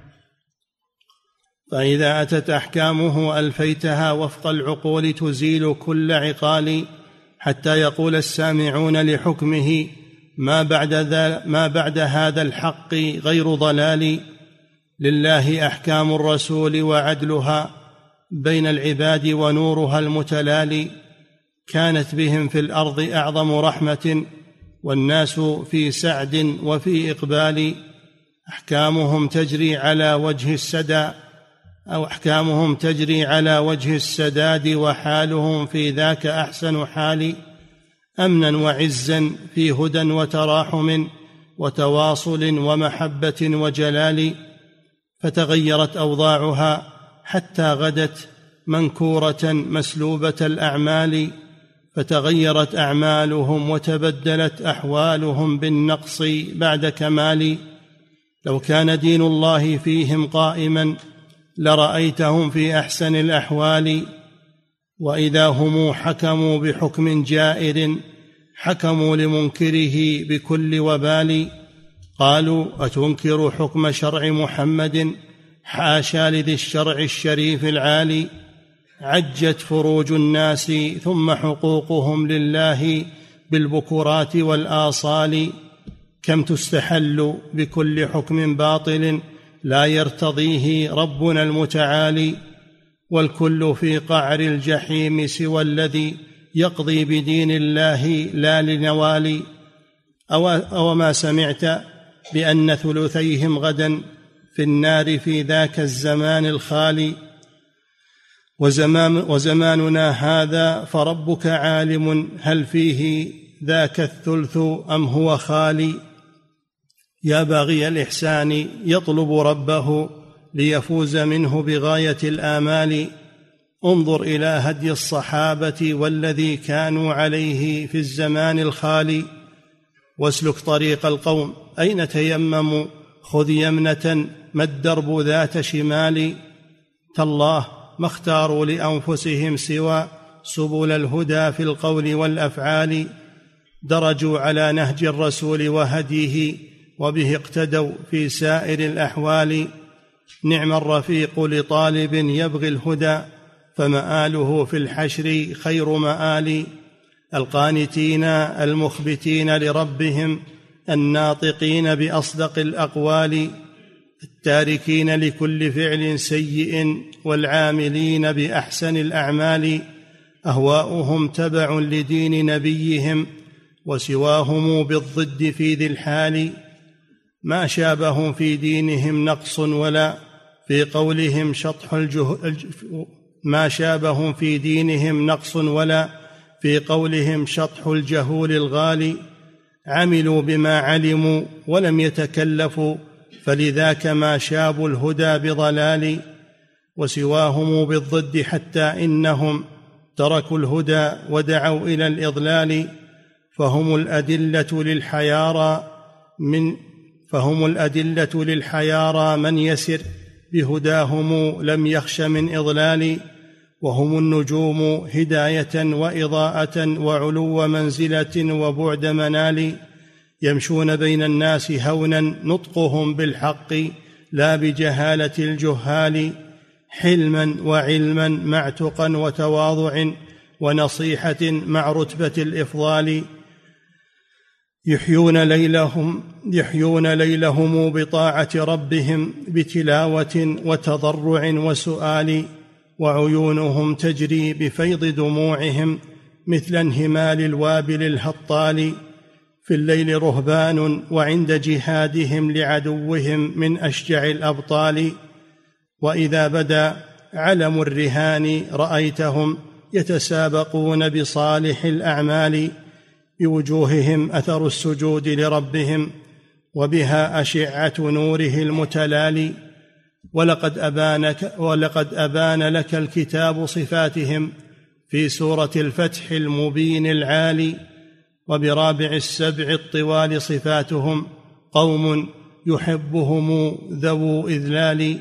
فإذا أتت أحكامه ألفيتها وفق العقول تزيل كل عقال. حتى يقول السامعون لحكمه ما بعد, ذا ما بعد هذا الحق غير ضلال. لله أحكام الرسول وعدلها بين العباد ونورها المتلالي. كانت بهم في الأرض أعظم رحمة والناس في سعد وفي إقبال. أحكامهم تجري على وجه السدى أو أحكامهم تجري على وجه السداد وحالهم في ذاك أحسن حال. أمنا وعزا في هدى وتراحم وتواصل ومحبة وجلال. فتغيرت أوضاعها حتى غدت منكورة مسلوبة الأعمال. فتغيرت أعمالهم وتبدلت أحوالهم بالنقص بعد كمال. لو كان دين الله فيهم قائما لرأيتهم في أحسن الأحوال. وإذا هم حكموا بحكم جائر حكموا لمنكره بكل وبال. قالوا أتنكر حكم شرع محمد حاشا لذي الشرع الشريف العالي. عجت فروج الناس ثم حقوقهم لله بالبكرات والآصال. كم تستحل بكل حكم باطل لا يرتضيه ربنا المتعالي. والكل في قعر الجحيم سوى الذي يقضي بدين الله لا لنوالي. أو, أو ما سمعت بأن ثلثيهم غدا في النار في ذاك الزمان الخالي. وزمان وزماننا هذا فربك عالم هل فيه ذاك الثلث أم هو خالي. يا باغي الإحسان يطلب ربه ليفوز منه بغاية الآمال. انظر إلى هدي الصحابة والذي كانوا عليه في الزمان الخالي. واسلك طريق القوم أين تيمموا خذ يمنة ما الدرب ذات شمال. تالله ما اختاروا لأنفسهم سوى سبل الهدى في القول والأفعال. درجوا على نهج الرسول وهديه وبه اقتدوا في سائر الأحوال. نعم الرفيق لطالب يبغي الهدى فمآله في الحشر خير مآل. القانتين المخبتين لربهم الناطقين بأصدق الأقوال. التاركين لكل فعل سيء والعاملين بأحسن الأعمال. أهواؤهم تبع لدين نبيهم وسواهم بالضد في ذي الحال. ما شابهم في دينهم نقص ولا في قولهم شطح الجه... ما شابهم في دينهم نقص ولا في قولهم شطح الجهول الغالي. عملوا بما علموا ولم يتكلفوا فلذاك ما شابوا الهدى بضلال. وسواهم بالضد حتى إنهم تركوا الهدى ودعوا إلى الإضلال. فهم الأدلة للحيارى من فهم الأدلة للحيارى من يسر بهداهم لم يخش من إضلال. وهم النجوم هداية وإضاءة وعلو منزلة وبعد منال. يمشون بين الناس هونا نطقهم بالحق لا بجهالة الجهال. حلما وعلما مع تقى وتواضع ونصيحة مع رتبة الإفضال. يحيون ليلهم يحيون ليلهم بطاعة ربهم بتلاوة وتضرع وسؤال. وعيونهم تجري بفيض دموعهم مثل انهمال الوابل الهطال. في الليل رهبان وعند جهادهم لعدوهم من أشجع الأبطال، وإذا بدا علم الرهان رأيتهم يتسابقون بصالح الأعمال، بوجوههم أثر السجود لربهم وبها أشعة نوره المتلالي. ولقد أبانك ولقد أبان لك الكتاب صفاتهم في سورة الفتح المبين العالي، وبرابع السبع الطوال صفاتهم قوم يحبهم ذو إذلال،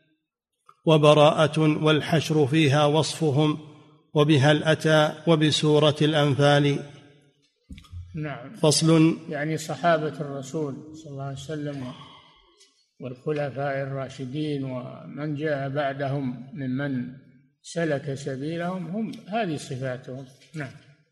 وبراءة والحشر فيها وصفهم وبها الأتى وبسورة الأنفال. نعم. فصل. يعني صحابة الرسول صلى الله عليه وسلم والخلفاء الراشدين ومن جاء بعدهم ممن سلك سبيلهم هم هذه صفاتهم. نعم.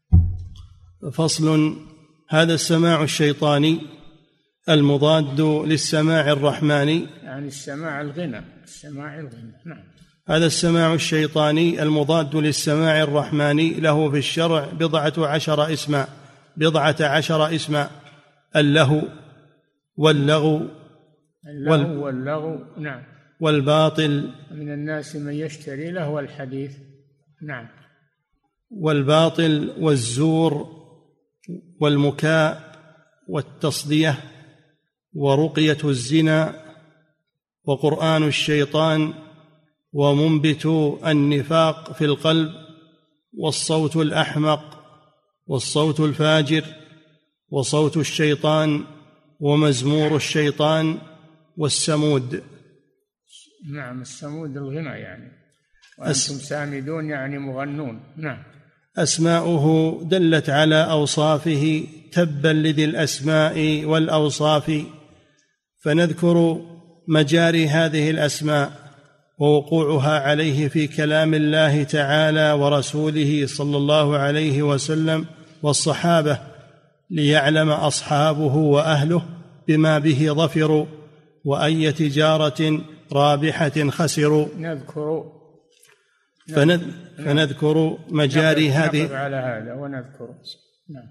فصل. هذا السماع الشيطاني المضاد للسماع الرحماني، يعني السماع الغنى، السماع الغنى. نعم. هذا السماع الشيطاني المضاد للسماع الرحماني له في الشرع بضعة عشر اسما بضعة عشر اسما اللهو واللغو اللهو واللغو. نعم. والباطل. من الناس من يشتري لهو الحديث. نعم. والباطل والزور والمكاء والتصدية ورقية الزنا وقرآن الشيطان ومنبت النفاق في القلب والصوت الأحمق والصوت الفاجر وصوت الشيطان ومزمور الشيطان والسمود. نعم. السمود الغنى يعني، وأنتم سامدون يعني مغنون. نعم. أسماؤه دلت على أوصافه تبا لذي الأسماء والأوصاف، فنذكر مجاري هذه الأسماء ووقوعها عليه في كلام الله تعالى ورسوله صلى الله عليه وسلم والصحابة، ليعلم أصحابه وأهله بما به ظفروا وأي تجارة رابحة خسروا. نذكر فنذ... فنذكر مجاري هذه. نقف على هذا ونذكر. نعم.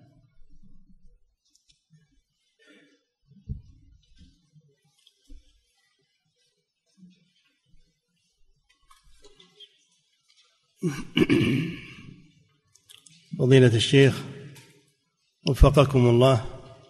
فضيلة الشيخ وفقكم الله،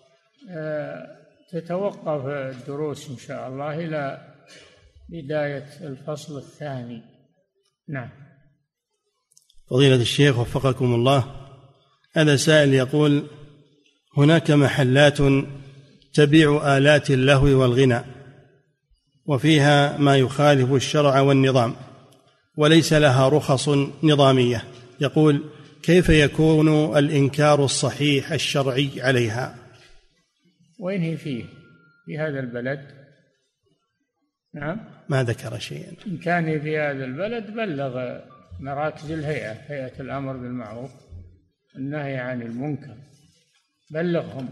تتوقف الدروس إن شاء الله إلى بداية الفصل الثاني. نعم. فضيلة الشيخ وفقكم الله، هذا سائل يقول: هناك محلات تبيع آلات اللهو والغنى وفيها ما يخالف الشرع والنظام وليس لها رخص نظامية، يقول: كيف يكون الإنكار الصحيح الشرعي عليها؟ وين هي فيه في هذا البلد؟ نعم. ما ذكر شيئا. إن كان في هذا البلد بلغ مراكز الهيئة، هيئة الأمر بالمعروف النهي عن المنكر، بلغهم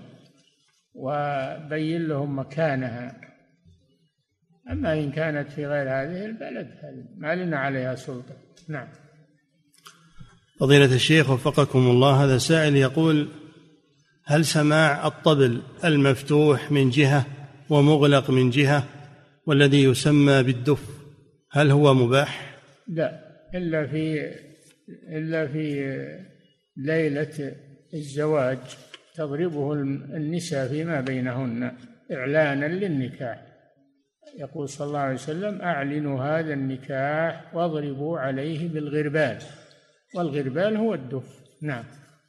وبين لهم مكانها. أما إن كانت في غير هذه البلد ما لنا عليها سلطة. نعم. فضيلة الشيخ وفقكم الله، هذا سائل يقول: هل سماع الطبل المفتوح من جهة ومغلق من جهة والذي يسمى بالدف هل هو مباح؟ لا، إلا في إلا في ليلة الزواج تضربه النساء فيما بينهن إعلانا للنكاح. يقول صلى الله عليه وسلم: أعلنوا هذا النكاح واضربوا عليه بالغربال، والغربال هو الدف. نعم.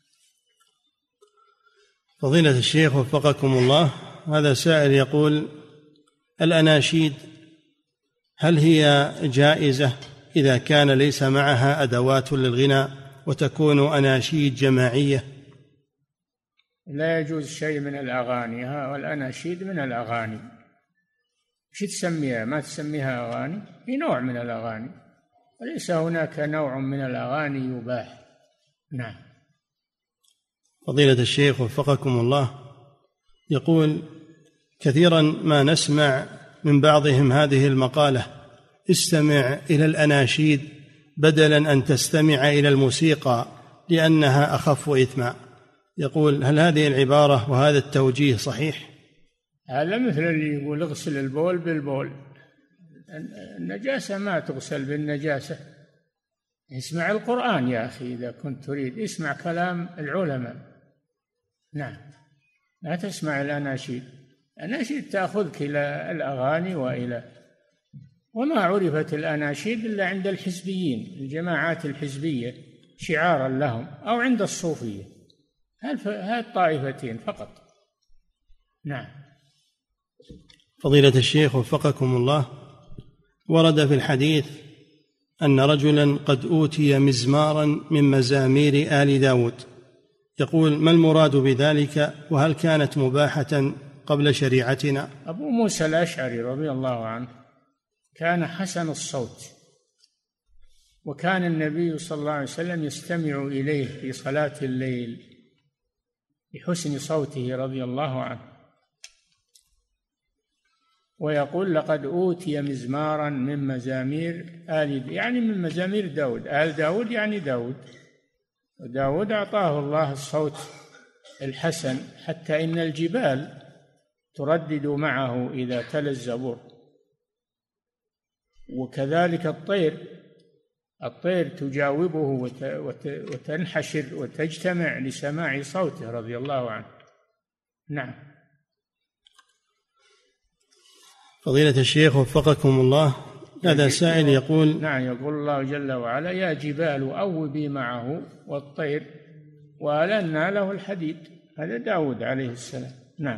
فضيلة الشيخ وفقكم الله، هذا سائل يقول: الأناشيد هل هي جائزة إذا كان ليس معها أدوات للغناء وتكون أناشيد جماعية؟ لا يجوز شيء من الأغاني، والأناشيد من الأغاني. وش تسميها؟ ما تسميها أغاني، هي نوع من الأغاني، وليس هناك نوع من الأغاني يباح. نعم. فضيلة الشيخ وفقكم الله، يقول: كثيرا ما نسمع من بعضهم هذه المقالة: استمع إلى الأناشيد بدلا أن تستمع إلى الموسيقى لأنها أخف إثما، يقول: هل هذه العبارة وهذا التوجيه صحيح؟ هذا مثل اللي يقول اغسل البول بالبول. النجاسة ما تغسل بالنجاسة. اسمع القرآن يا أخي إذا كنت تريد، اسمع كلام العلماء. نعم، لا تسمع الأناشيد. الأناشيد تأخذك إلى الأغاني وإلى وما عرفت الأناشيد إلا عند الحزبيين، الجماعات الحزبية شعارا لهم، أو عند الصوفية. هذه الطائفتين فقط. نعم. فضيلة الشيخ وفقكم الله، ورد في الحديث أن رجلا قد أوتي مزمارا من مزامير آل داود، يقول: ما المراد بذلك؟ وهل كانت مباحة قبل شريعتنا؟ أبو موسى الأشعري رضي الله عنه كان حسن الصوت، وكان النبي صلى الله عليه وسلم يستمع إليه في صلاة الليل بحسن صوته رضي الله عنه، ويقول: لقد أوتي مزمارا من مزامير آل، يعني من مزامير داود. آل داود يعني داود، وداود أعطاه الله الصوت الحسن حتى إن الجبال تردد معه إذا تلا الزبور، وكذلك الطير الطير تجاوبه وتنحشر وتجتمع لسماع صوته رضي الله عنه. نعم. فضيلة الشيخ وفقكم الله، هذا سائل يقول: نعم، يقول الله جل وعلا: يا جبال أوبي معه والطير وألنا له الحديد. هذا داود عليه السلام. نعم.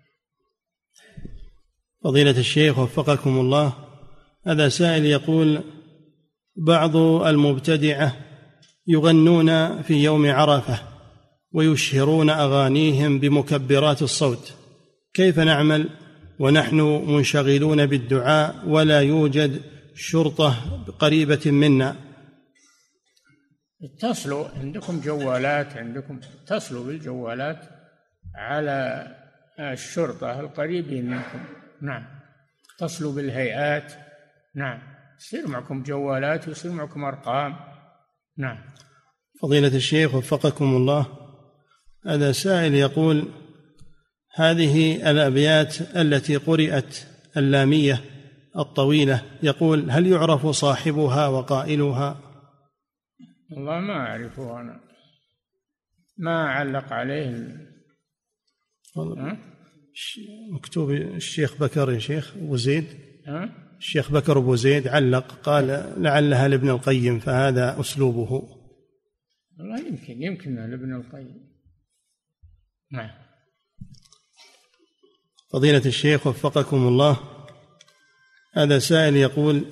فضيلة الشيخ وفقكم الله، هذا سائل يقول: بعض المبتدعة يغنون في يوم عرفة ويشهرون أغانيهم بمكبرات الصوت، كيف نعمل ونحن منشغلون بالدعاء ولا يوجد شرطة قريبة منا؟ اتصلوا، عندكم جوالات، عندكم اتصلوا بالجوالات على الشرطة القريبين منكم. نعم، اتصلوا بالهيئات. نعم، يصير معكم جوالات ويصير معكم أرقام. نعم. فضيلة الشيخ وفقكم الله، هذا سائل يقول: هذه الأبيات التي قرأت اللامية الطويلة، يقول: هل يعرف صاحبها وقائلها؟ والله ما أعرفه، أنا ما علق عليه. مكتوب الشيخ بكر يا شيخ أبو زيد. ها؟ الشيخ بكر أبو زيد علق قال: لعلها لابن القيم، فهذا أسلوبه. والله يمكن يمكن لابن القيم. نعم. فضيلة الشيخ وفقكم الله، هذا سائل يقول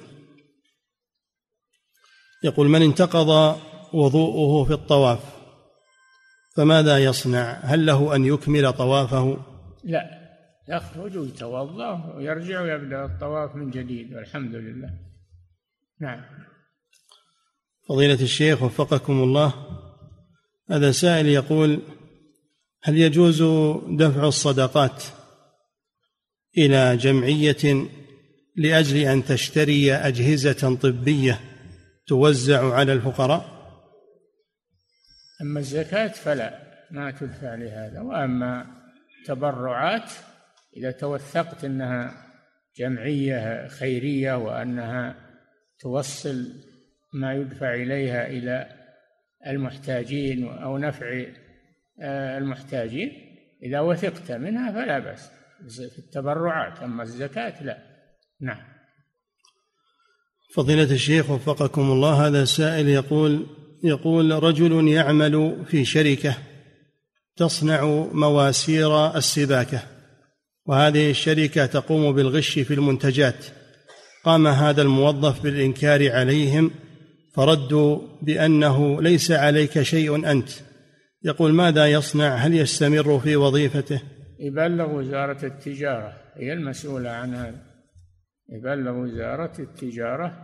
يقول من انتقض وضوءه في الطواف فماذا يصنع؟ هل له أن يكمل طوافه؟ لا، يخرج ويتوضأ ويرجع ويبدأ الطواف من جديد والحمد لله. نعم. فضيلة الشيخ وفقكم الله، هذا سائل يقول: هل يجوز دفع الصدقات إلى جمعية لأجل أن تشتري أجهزة طبية توزع على الفقراء؟ أما الزكاة فلا، ما تدفع لهذا. وأما تبرعات إذا توثقت أنها جمعية خيرية وأنها توصل ما يدفع إليها إلى المحتاجين أو نفع المحتاجين، إذا وثقت منها فلا بأس في التبرعات. أما الزكاة لا. نعم. فضيلة الشيخ وفقكم الله، هذا سائل يقول يقول رجل يعمل في شركة تصنع مواسير السباكة، وهذه الشركة تقوم بالغش في المنتجات. قام هذا الموظف بالإنكار عليهم فردوا بأنه ليس عليك شيء أنت. يقول: ماذا يصنع؟ هل يستمر في وظيفته؟ يبلغ وزارة التجارة، هي المسؤولة عن هذا. يبلغ وزارة التجارة،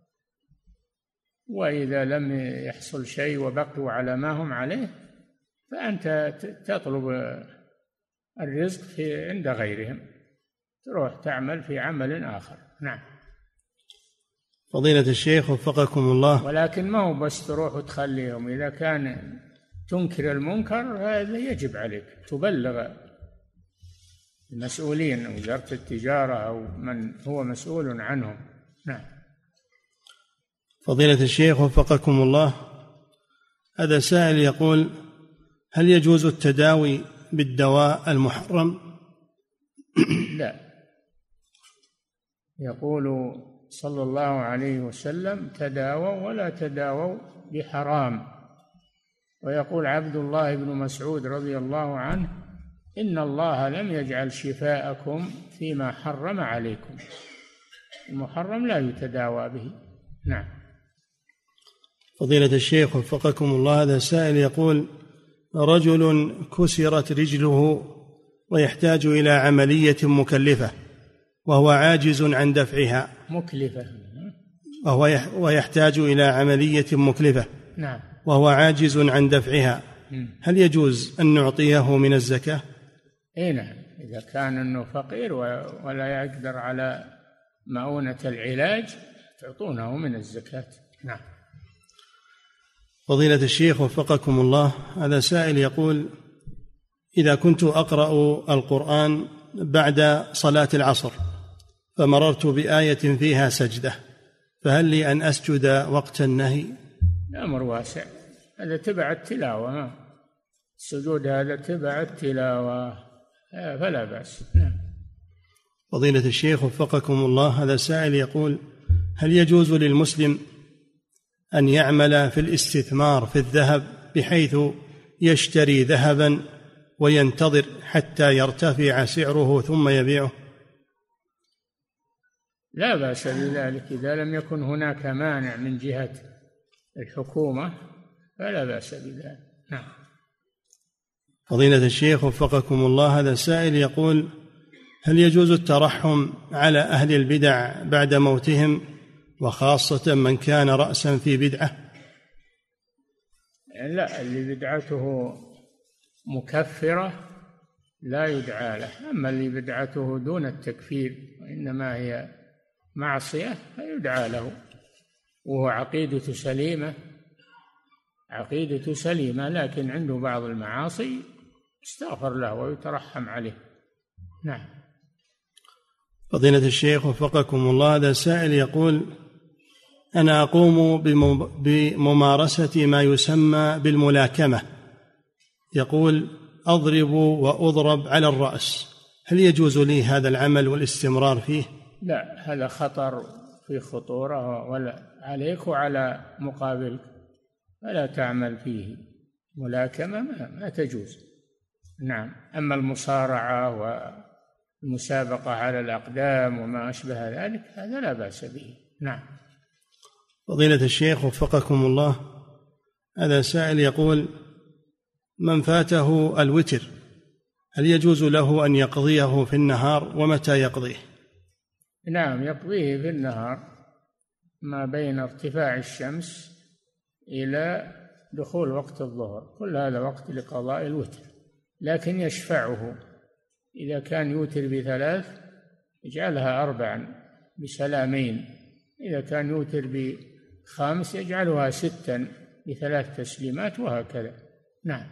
وإذا لم يحصل شيء وبقوا على ما هم عليه فأنت تطلب الرزق في عند غيرهم، تروح تعمل في عمل آخر. نعم. فضيلة الشيخ وفقكم الله، ولكن ما هو بس تروح وتخليهم. إذا كان تنكر المنكر هذا يجب عليك تبلغ المسؤولين، وزارة التجارة أو من هو مسؤول عنهم. نعم. فضيلة الشيخ وفقكم الله، هذا سائل يقول: هل يجوز التداوي بالدواء المحرم؟ لا، يقول صلى الله عليه وسلم: تداووا ولا تداووا بحرام. ويقول عبد الله بن مسعود رضي الله عنه: إن الله لم يجعل شفاءكم فيما حرم عليكم. المحرم لا يتداوى به. نعم. فضيلة الشيخ وفقكم الله، هذا سائل يقول: رجل كسرت رجله ويحتاج إلى عملية مكلفة وهو عاجز عن دفعها. مكلفة. وهو ويحتاج إلى عملية مكلفة. نعم. وهو عاجز عن دفعها، هل يجوز أن نعطيه من الزكاة؟ إيه نعم، إذا كان أنه فقير ولا يقدر على مؤونة العلاج تعطونه من الزكاة. نعم. فضيلة الشيخ وفقكم الله، هذا سائل يقول: إذا كنت أقرأ القرآن بعد صلاة العصر فمررت بآية فيها سجدة، فهل لي أن أسجد وقت النهي؟ الأمر واسع، هذا تبع التلاوة، ما السجود هذا تبع التلاوة فلا بأس. نعم. فضيلة الشيخ وفقكم الله، هذا سائل يقول: هل يجوز للمسلم أن يعمل في الاستثمار في الذهب بحيث يشتري ذهبا وينتظر حتى يرتفع سعره ثم يبيعه؟ لا بأس بذلك إذا لم يكن هناك مانع من جهة الحكومة فلا بأس بذلك. نعم. فضيلة الشيخ وفقكم الله، هذا السائل يقول: هل يجوز الترحم على أهل البدع بعد موتهم وخاصة من كان رأسا في بدعة؟ لا، اللي بدعته مكفرة لا يدعى له، أما اللي بدعته دون التكفير وإنما هي معصية فيدعى له، وهو عقيدة سليمة عقيدة سليمة لكن عنده بعض المعاصي استغفر له ويترحم عليه. نعم. فضيلة الشيخ وفقكم الله، هذا سائل يقول: أنا أقوم بممارسة ما يسمى بالملاكمة، يقول: أضرب وأضرب على الرأس، هل يجوز لي هذا العمل والاستمرار فيه؟ لا، هذا خطر، في خطورة ولا عليك وعلى مقابلك، فلا تعمل فيه. ملاكمة ما, ما تجوز. نعم. أما المصارعة والمسابقة على الأقدام وما أشبه ذلك هذا لا بأس به. نعم. فضيلة الشيخ وفقكم الله، هذا سائل يقول: من فاته الوتر هل يجوز له أن يقضيه في النهار ومتى يقضيه؟ نعم، يقضيه في النهار ما بين ارتفاع الشمس إلى دخول وقت الظهر، كل هذا وقت لقضاء الوتر، لكن يشفعه. إذا كان يوتر بثلاث يجعلها أربعا بسلامين، إذا كان يوتر بخمس يجعلها ستا بثلاث تسليمات، وهكذا. نعم.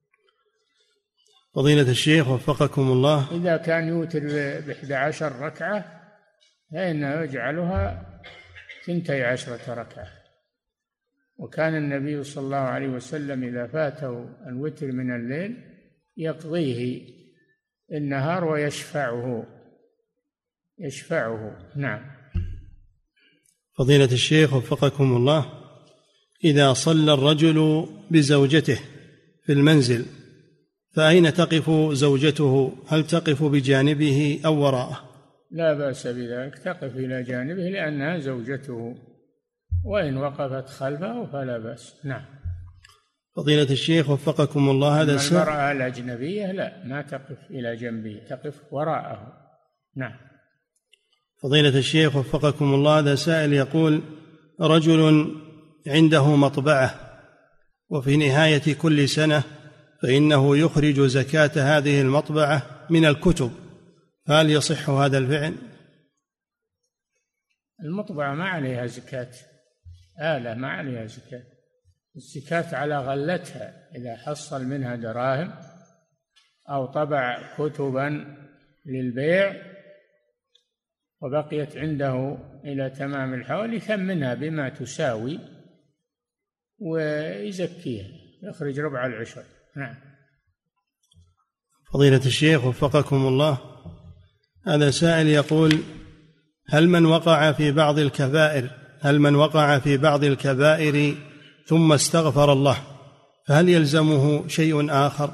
فضيلة الشيخ وفقكم الله، إذا كان يوتر بإحدى عشر ركعة فإنه يجعلها ثنتي عشرة ركعة. وكان النبي صلى الله عليه وسلم إذا فاته الوتر من الليل يقضيه النهار ويشفعه يشفعه. نعم. فضيلة الشيخ وفقكم الله، إذا صلى الرجل بزوجته في المنزل فأين تقف زوجته؟ هل تقف بجانبه أو وراءه؟ لا بأس بذلك، تقف إلى جانبه لأنها زوجته، وإن وقفت خلفه فلا بأس. نعم. فضيلة الشيخ وفقكم الله، هذا المرأة الأجنبية لا، ما تقف إلى جنبه، تقف وراءه. نعم. فضيلة الشيخ وفقكم الله، هذا سائل يقول: رجل عنده مطبعة وفي نهاية كل سنة فإنه يخرج زكاة هذه المطبعة من الكتب، فهل يصح هذا الفعل؟ المطبعة ما عليها زكاة، آلة ما عليها زكاة، الزكاة على غلتها، إذا حصل منها دراهم أو طبع كتبا للبيع وبقيت عنده إلى تمام الحول يثمنها بما تساوي ويزكيها، يخرج ربع العشر. نعم. فضيلة الشيخ وفقكم الله، هذا سائل يقول: هل من وقع في بعض الكبائر هل من وقع في بعض الكبائر ثم استغفر الله فهل يلزمه شيء آخر؟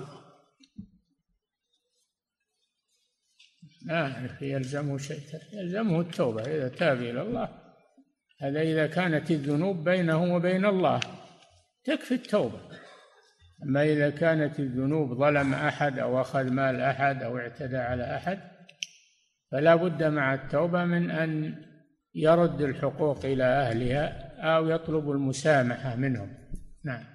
لا يلزمه شيء، يلزمه التوبة إذا تاب إلى الله. هذا إذا كانت الذنوب بينه وبين الله تكفي التوبة. أما إذا كانت الذنوب ظلم أحد أو أخذ مال أحد أو اعتدى على أحد فلا بد مع التوبة من أن يرد الحقوق إلى أهلها أو يطلب المسامحة منهم. نعم.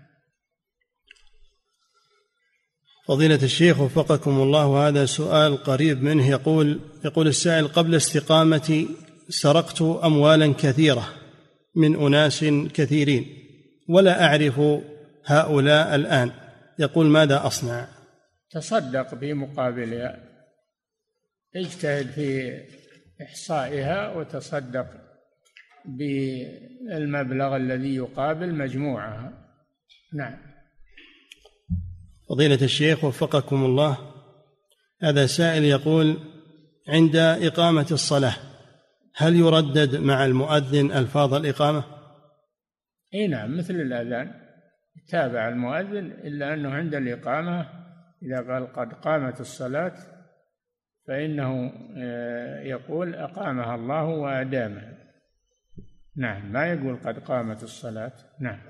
فضيلة الشيخ وفقكم الله، هذا سؤال قريب منه. يقول يقول السائل: قبل استقامتي سرقت أموالا كثيرة من أناس كثيرين ولا أعرف هؤلاء الآن، يقول ماذا أصنع؟ تصدق بمقابلها، اجتهد في إحصائها وتصدق بالمبلغ الذي يقابل مجموعها. نعم. فضيلة الشيخ وفقكم الله، هذا سائل يقول: عند إقامة الصلاة هل يردد مع المؤذن ألفاظ الإقامة؟ اي نعم، مثل الأذان تابع المؤذن، إلا أنه عند الإقامة إذا قال قد قامت الصلاة فإنه يقول أقامها الله وأدامها. نعم، ما يقول قد قامت الصلاة. نعم.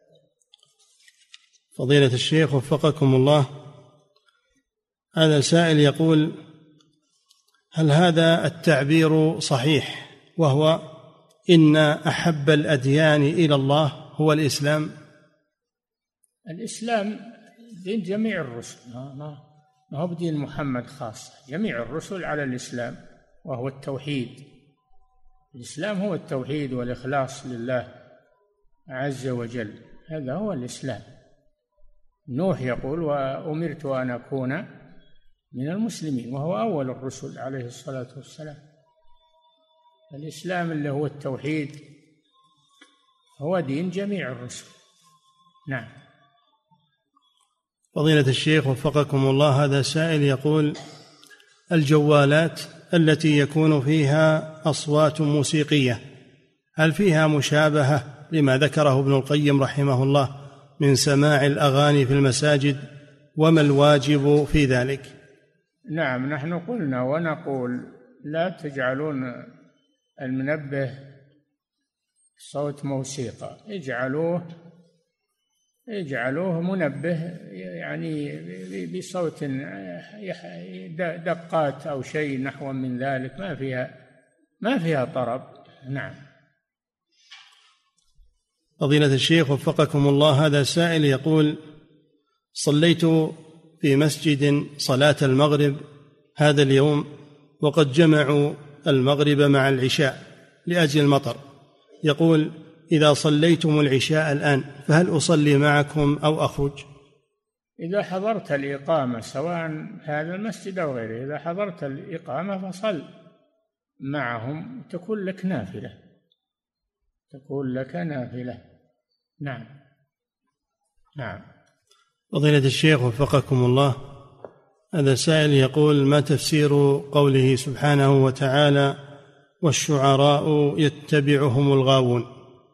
فضيلة الشيخ وفقكم الله، هذا سائل يقول: هل هذا التعبير صحيح وهو إن أحب الأديان إلى الله هو الإسلام؟ الإسلام دين جميع الرسل، ما هو بدين محمد خاصة، جميع الرسل على الإسلام وهو التوحيد. الإسلام هو التوحيد والإخلاص لله عز وجل، هذا هو الإسلام. نوح يقول: وأمرت أن أكون من المسلمين، وهو أول الرسل عليه الصلاة والسلام. الإسلام اللي هو التوحيد هو دين جميع الرسل. نعم. فضيلة الشيخ وفقكم الله، هذا سائل يقول: الجوالات التي يكون فيها أصوات موسيقية هل فيها مشابهة لما ذكره ابن القيم رحمه الله من سماع الأغاني في المساجد، وما الواجب في ذلك؟ نعم، نحن قلنا ونقول: لا تجعلون المنبه صوت موسيقى، اجعلوه اجعلوه منبه يعني بصوت دقات أو شيء نحو من ذلك، ما فيها ما فيها طرب. نعم. فضيلة الشيخ وفقكم الله، هذا سائل يقول: صليت في مسجد صلاة المغرب هذا اليوم وقد جمعوا المغرب مع العشاء لأجل المطر، يقول: إذا صليتم العشاء الآن فهل أصلي معكم أو أخرج؟ إذا حضرت الإقامة سواء هذا المسجد أو غيره، إذا حضرت الإقامة فصل معهم، تكون لك نافلة تكون لك نافلة. نعم. نعم. فضيلة الشيخ وفقكم الله، هذا سائل يقول: ما تفسير قوله سبحانه وتعالى: والشعراء يتبعهم الغاوون؟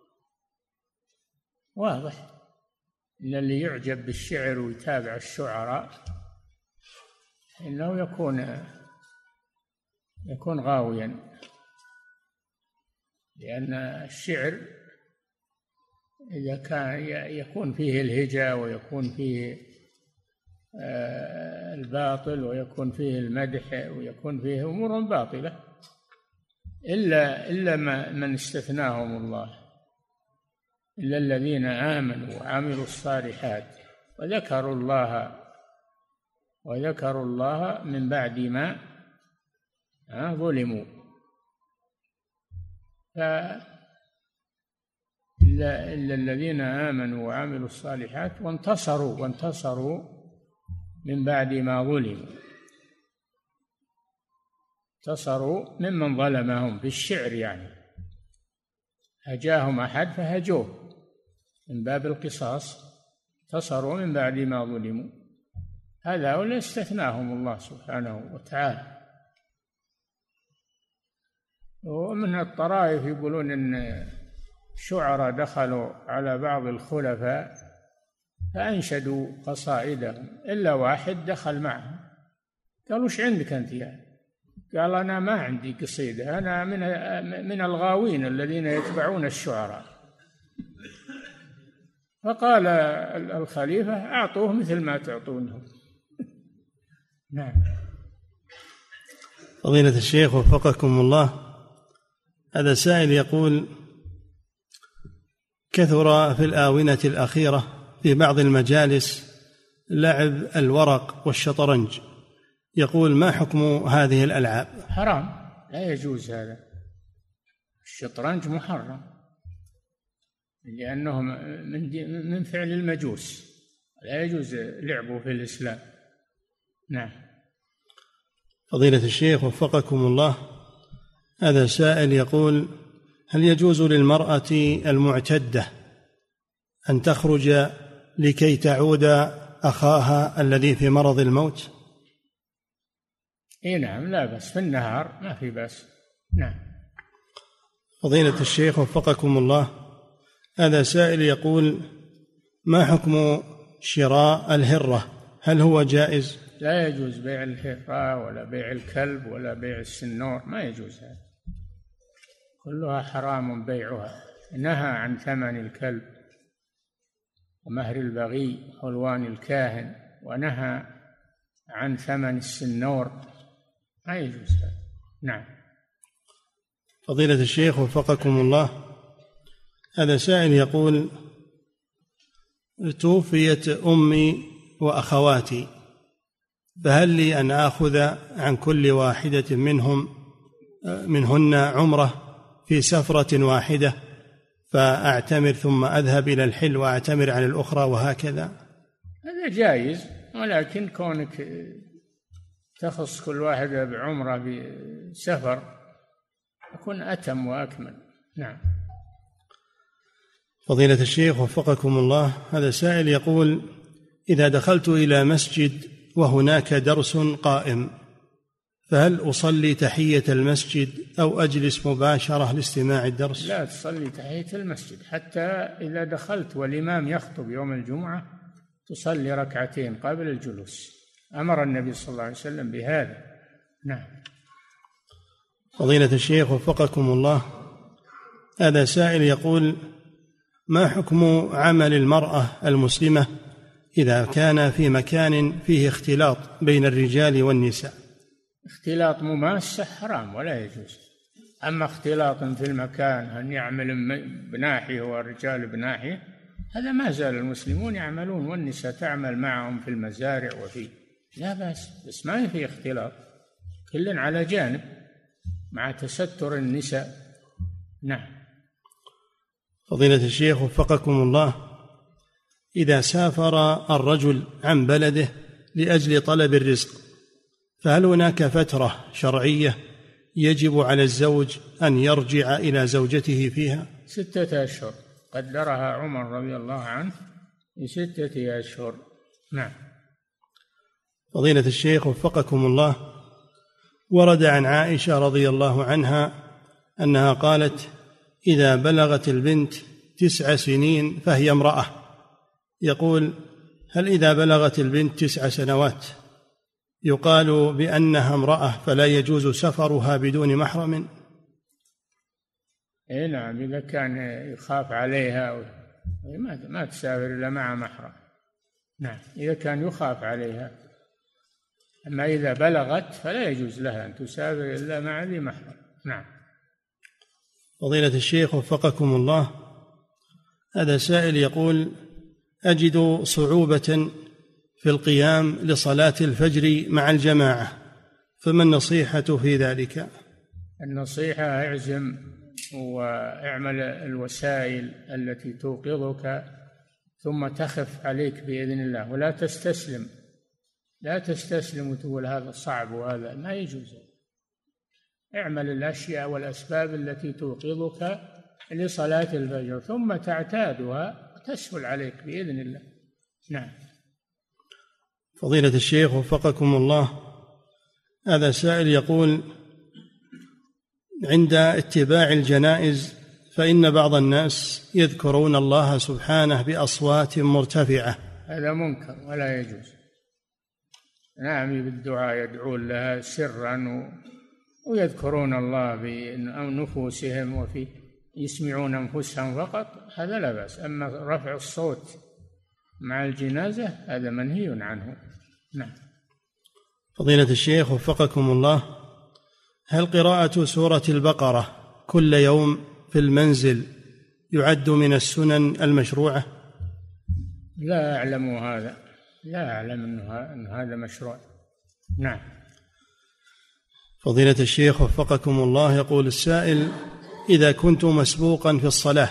واضح إن اللي يعجب بالشعر ويتابع الشعراء إنه يكون يكون غاويا، لأن الشعر إذا كان يكون فيه الهجا ويكون فيه الباطل ويكون فيه المدح ويكون فيه أمور باطلة، إلا إلا من استثناهم الله، إلا الذين آمنوا وعملوا الصالحات وذكروا الله وذكروا الله من بعد ما ظلموا. فالذي إلا, إلا الذين آمنوا وعملوا الصالحات وانتصروا وانتصروا من بعد ما ظلموا، انتصروا ممن ظلمهم بالشعر، يعني هجاهم أحد فهجوه من باب القصاص، انتصروا من بعد ما ظلموا. هذا ولا استثناهم الله سبحانه وتعالى. ومن الطرائف يقولون إن شعراء دخلوا على بعض الخلفاء فأنشدوا قصائدهم، إلا واحد دخل معهم قالوا: وش عندك أنت يعني؟ قال: أنا ما عندي قصيدة، أنا من من الغاوين الذين يتبعون الشعراء. فقال الخليفة: أعطوه مثل ما تعطونهم. نعم. فضيلة الشيخ وفقكم الله، هذا سائل يقول: كثر في الآونة الأخيرة في بعض المجالس لعب الورق والشطرنج، يقول: ما حكم هذه الألعاب؟ حرام، لا يجوز هذا. الشطرنج محرم لأنه من من فعل المجوس، لا يجوز لعبه في الإسلام. نعم. فضيلة الشيخ وفقكم الله، هذا سائل يقول: هل يجوز للمرأة المعتدة أن تخرج لكي تعود أخاها الذي في مرض الموت؟ إيه نعم، لا بأس، في النهار ما في بأس. نعم. فضيلة الشيخ وفقكم الله، هذا سائل يقول: ما حكم شراء الهرة؟ هل هو جائز؟ لا يجوز بيع الهرة ولا بيع الكلب ولا بيع السنور، ما يجوز هذا، كلها حرام بيعها. نهى عن ثمن الكلب ومهر البغي وحلوان الكاهن، ونهى عن ثمن السنور، ما يجوز هذا. نعم. فضيلة الشيخ وفقكم الله، هذا سائل يقول: توفيت أمي وأخواتي، فهل لي أن آخذ عن كل واحدة منهم منهن عمرة في سفرة واحدة فأعتمر ثم أذهب إلى الحل وأعتمر عن الأخرى وهكذا؟ هذا جائز، ولكن كونك تخص كل واحدة بعمرة بسفر يكون أتم وأكمل. نعم. فضيلة الشيخ وفقكم الله، هذا سائل يقول: إذا دخلت إلى مسجد وهناك درس قائم، فهل أصلي تحية المسجد أو أجلس مباشرة لاستماع الدرس؟ لا، تصلي تحية المسجد، حتى إذا دخلت والإمام يخطب يوم الجمعة تصلي ركعتين قبل الجلوس، أمر النبي صلى الله عليه وسلم بهذا. نعم. فضيلة الشيخ وفقكم الله، هذا سائل يقول: ما حكم عمل المرأة المسلمة إذا كان في مكان فيه اختلاط بين الرجال والنساء؟ اختلاط مماسة حرام ولا يجوز. أما اختلاط في المكان أن يعمل بناحية والرجال بناحية، هذا ما زال المسلمون يعملون، والنساء تعمل معهم في المزارع وفي، لا بأس، بس ما في اختلاط، كل على جانب مع تستر النساء. نعم. فضيلة الشيخ وفقكم الله، إذا سافر الرجل عن بلده لأجل طلب الرزق، فهل هناك فترة شرعية يجب على الزوج أن يرجع إلى زوجته فيها؟ ستة أشهر قدرها عمر رضي الله عنه بستة أشهر. نعم. فضيلة الشيخ وفقكم الله، ورد عن عائشة رضي الله عنها أنها قالت: إذا بلغت البنت تسع سنين فهي امرأة. يقول: هل إذا بلغت البنت تسع سنوات يقال بأنها امرأة فلا يجوز سفرها بدون محرم؟ إيه نعم، إذا كان يخاف عليها ما تسافر إلا مع محرم. نعم، إذا كان يخاف عليها. أما إذا بلغت فلا يجوز لها أن تسافر إلا مع ذي محرم. نعم. فضيلة الشيخ وفقكم الله، هذا سائل يقول: أجد صعوبة في القيام لصلاة الفجر مع الجماعة، فما النصيحة في ذلك؟ النصيحة: اعزم واعمل الوسائل التي توقظك ثم تخف عليك بإذن الله، ولا تستسلم لا تستسلم وتقول هذا صعب وهذا ما يجوز. اعمل الأشياء والأسباب التي توقظك لصلاة الفجر ثم تعتادها وتسهل عليك بإذن الله. نعم. فضيلة الشيخ وفقكم الله، هذا سائل يقول: عند اتباع الجنائز فإن بعض الناس يذكرون الله سبحانه بأصوات مرتفعة، هذا منكر ولا يجوز. نعم، بالدعاء يدعون لها سرا ويذكرون الله بنفوسهم وفي يسمعون أنفسهم فقط، هذا لا بأس. أما رفع الصوت مع الجنازة هذا منهي عنه. نعم. فضيلة الشيخ وفقكم الله، هل قراءة سورة البقرة كل يوم في المنزل يعد من السنن المشروعة؟ لا أعلم هذا، لا أعلم أن هذا مشروع. نعم. فضيلة الشيخ وفقكم الله، يقول السائل: إذا كنت مسبوقا في الصلاة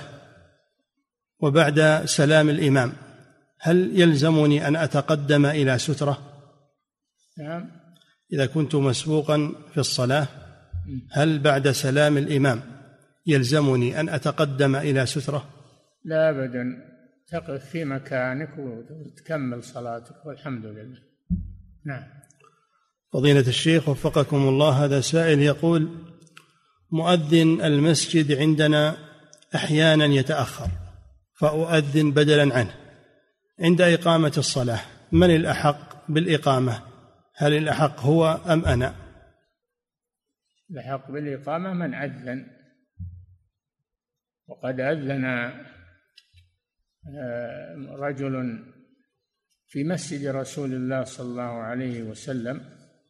وبعد سلام الإمام هل يلزمني أن أتقدم إلى سترة؟ نعم. إذا كنت مسبوقا في الصلاة هل بعد سلام الإمام يلزمني أن أتقدم إلى سترة؟ لا أبدا، تقف في مكانك وتكمل صلاتك والحمد لله. نعم. فضيلة الشيخ وفقكم الله، هذا سائل يقول: مؤذن المسجد عندنا أحيانا يتأخر فأؤذن بدلا عنه عند إقامة الصلاة، من الأحق بالإقامة؟ هل الأحق هو أم أنا؟ الأحق بالإقامة من أذن، وقد أذن رجل في مسجد رسول الله صلى الله عليه وسلم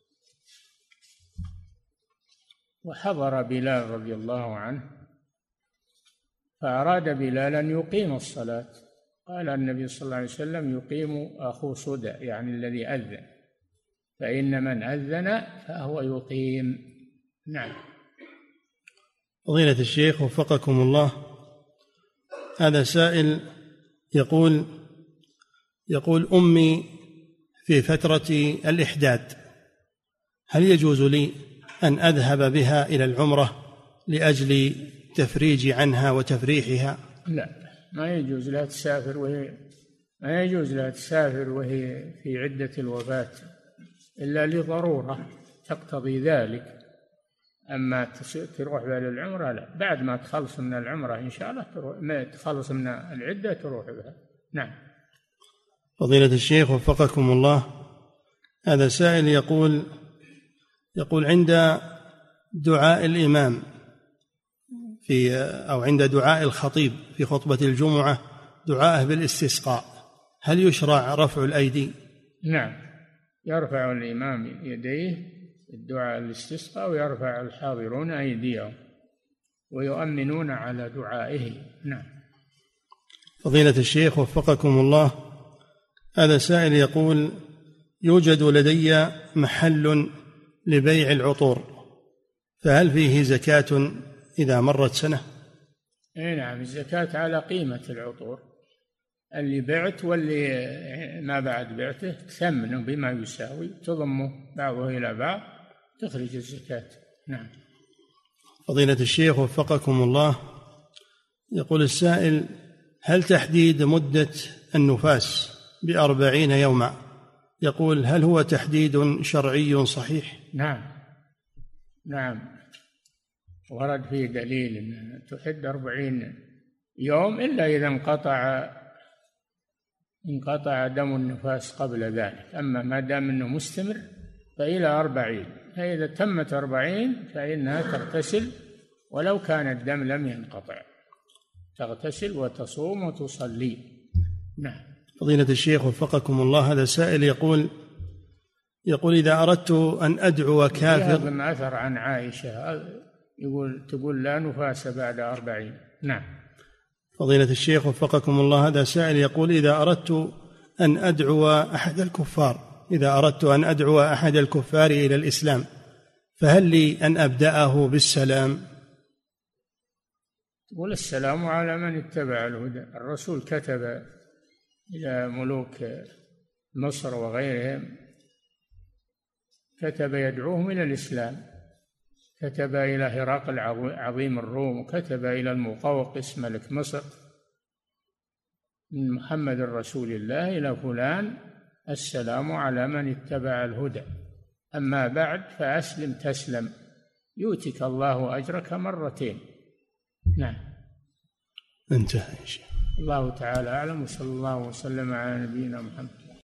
وحضر بلال رضي الله عنه، فأراد بلال أن يقيم الصلاة، قال النبي صلى الله عليه وسلم: يقيم أخو صدى، يعني الذي أذن، فإن من أذن فهو يقيم. نعم. فضيلة الشيخ وفقكم الله، هذا سائل يقول يقول أمي في فترة الإحداد، هل يجوز لي أن أذهب بها إلى العمرة لأجل تفريج عنها وتفريحها؟ لا، ما يجوز لها تسافر وهي ما يجوز لها تسافر وهي في عدة الوفاة إلا لضرورة تقتضي ذلك. أما تروح بها للعمرة لا، بعد ما تخلص من العمرة إن شاء الله تروح، ما تخلص من العدة تروح بها. نعم. فضيلة الشيخ وفقكم الله، هذا سائل يقول يقول عند دعاء الإمام في أو عند دعاء الخطيب في خطبة الجمعة دعاءه بالاستسقاء، هل يشرع رفع الأيدي؟ نعم، يرفع الإمام يديه الدعاء الاستسقاء ويرفع الحاضرون أيديهم ويؤمنون على دعائه. نعم. فضيلة الشيخ وفقكم الله، هذا سائل يقول: يوجد لدي محل لبيع العطور، فهل فيه زكاة إذا مرت سنة؟ إيه نعم، الزكاة على قيمة العطور، اللي بعت واللي ما بعد بعته تثمنه بما يساوي، تضمه بعضه إلى بعض، تخرج الزكاة. نعم. فضيلة الشيخ وفقكم الله، يقول السائل: هل تحديد مدة النفاس بأربعين يوما، يقول هل هو تحديد شرعي صحيح؟ نعم نعم، ورد فيه دليل أن تحد أربعين يوم إلا إذا انقطع انقطع دم النفاس قبل ذلك، أما ما دام أنه مستمر فإلى أربعين، فإذا تمت أربعين فإنها تغتسل ولو كان الدم لم ينقطع، تغتسل وتصوم وتصلي. نعم. فضيلة الشيخ وفقكم الله، هذا سائل يقول يقول إذا أردت أن أدعو كافر، هذا أثر عن عائشة يقول تقول لا نفاس بعد أربعين. نعم. فضيلة الشيخ وفقكم الله، هذا سائل يقول إذا أردت أن أدعو أحد الكفار إذا أردت أن أدعو أحد الكفار إلى الإسلام، فهل لي أن أبدأه بالسلام؟ تقول السلام على من اتبع الهدى. الرسول كتب إلى ملوك مصر وغيرهم، كتب يدعوهم إلى الإسلام، كتب إلى هرقل عظيم الروم، وكتب إلى المقوقس ملك مصر من محمد رسول الله إلى فلان السلام على من اتبع الهدى، أما بعد فأسلم تسلم يؤتك الله أجرك مرتين. نعم. انتهى إن شاء الله. الله تعالى أعلم، وصلى الله وسلم على نبينا محمد.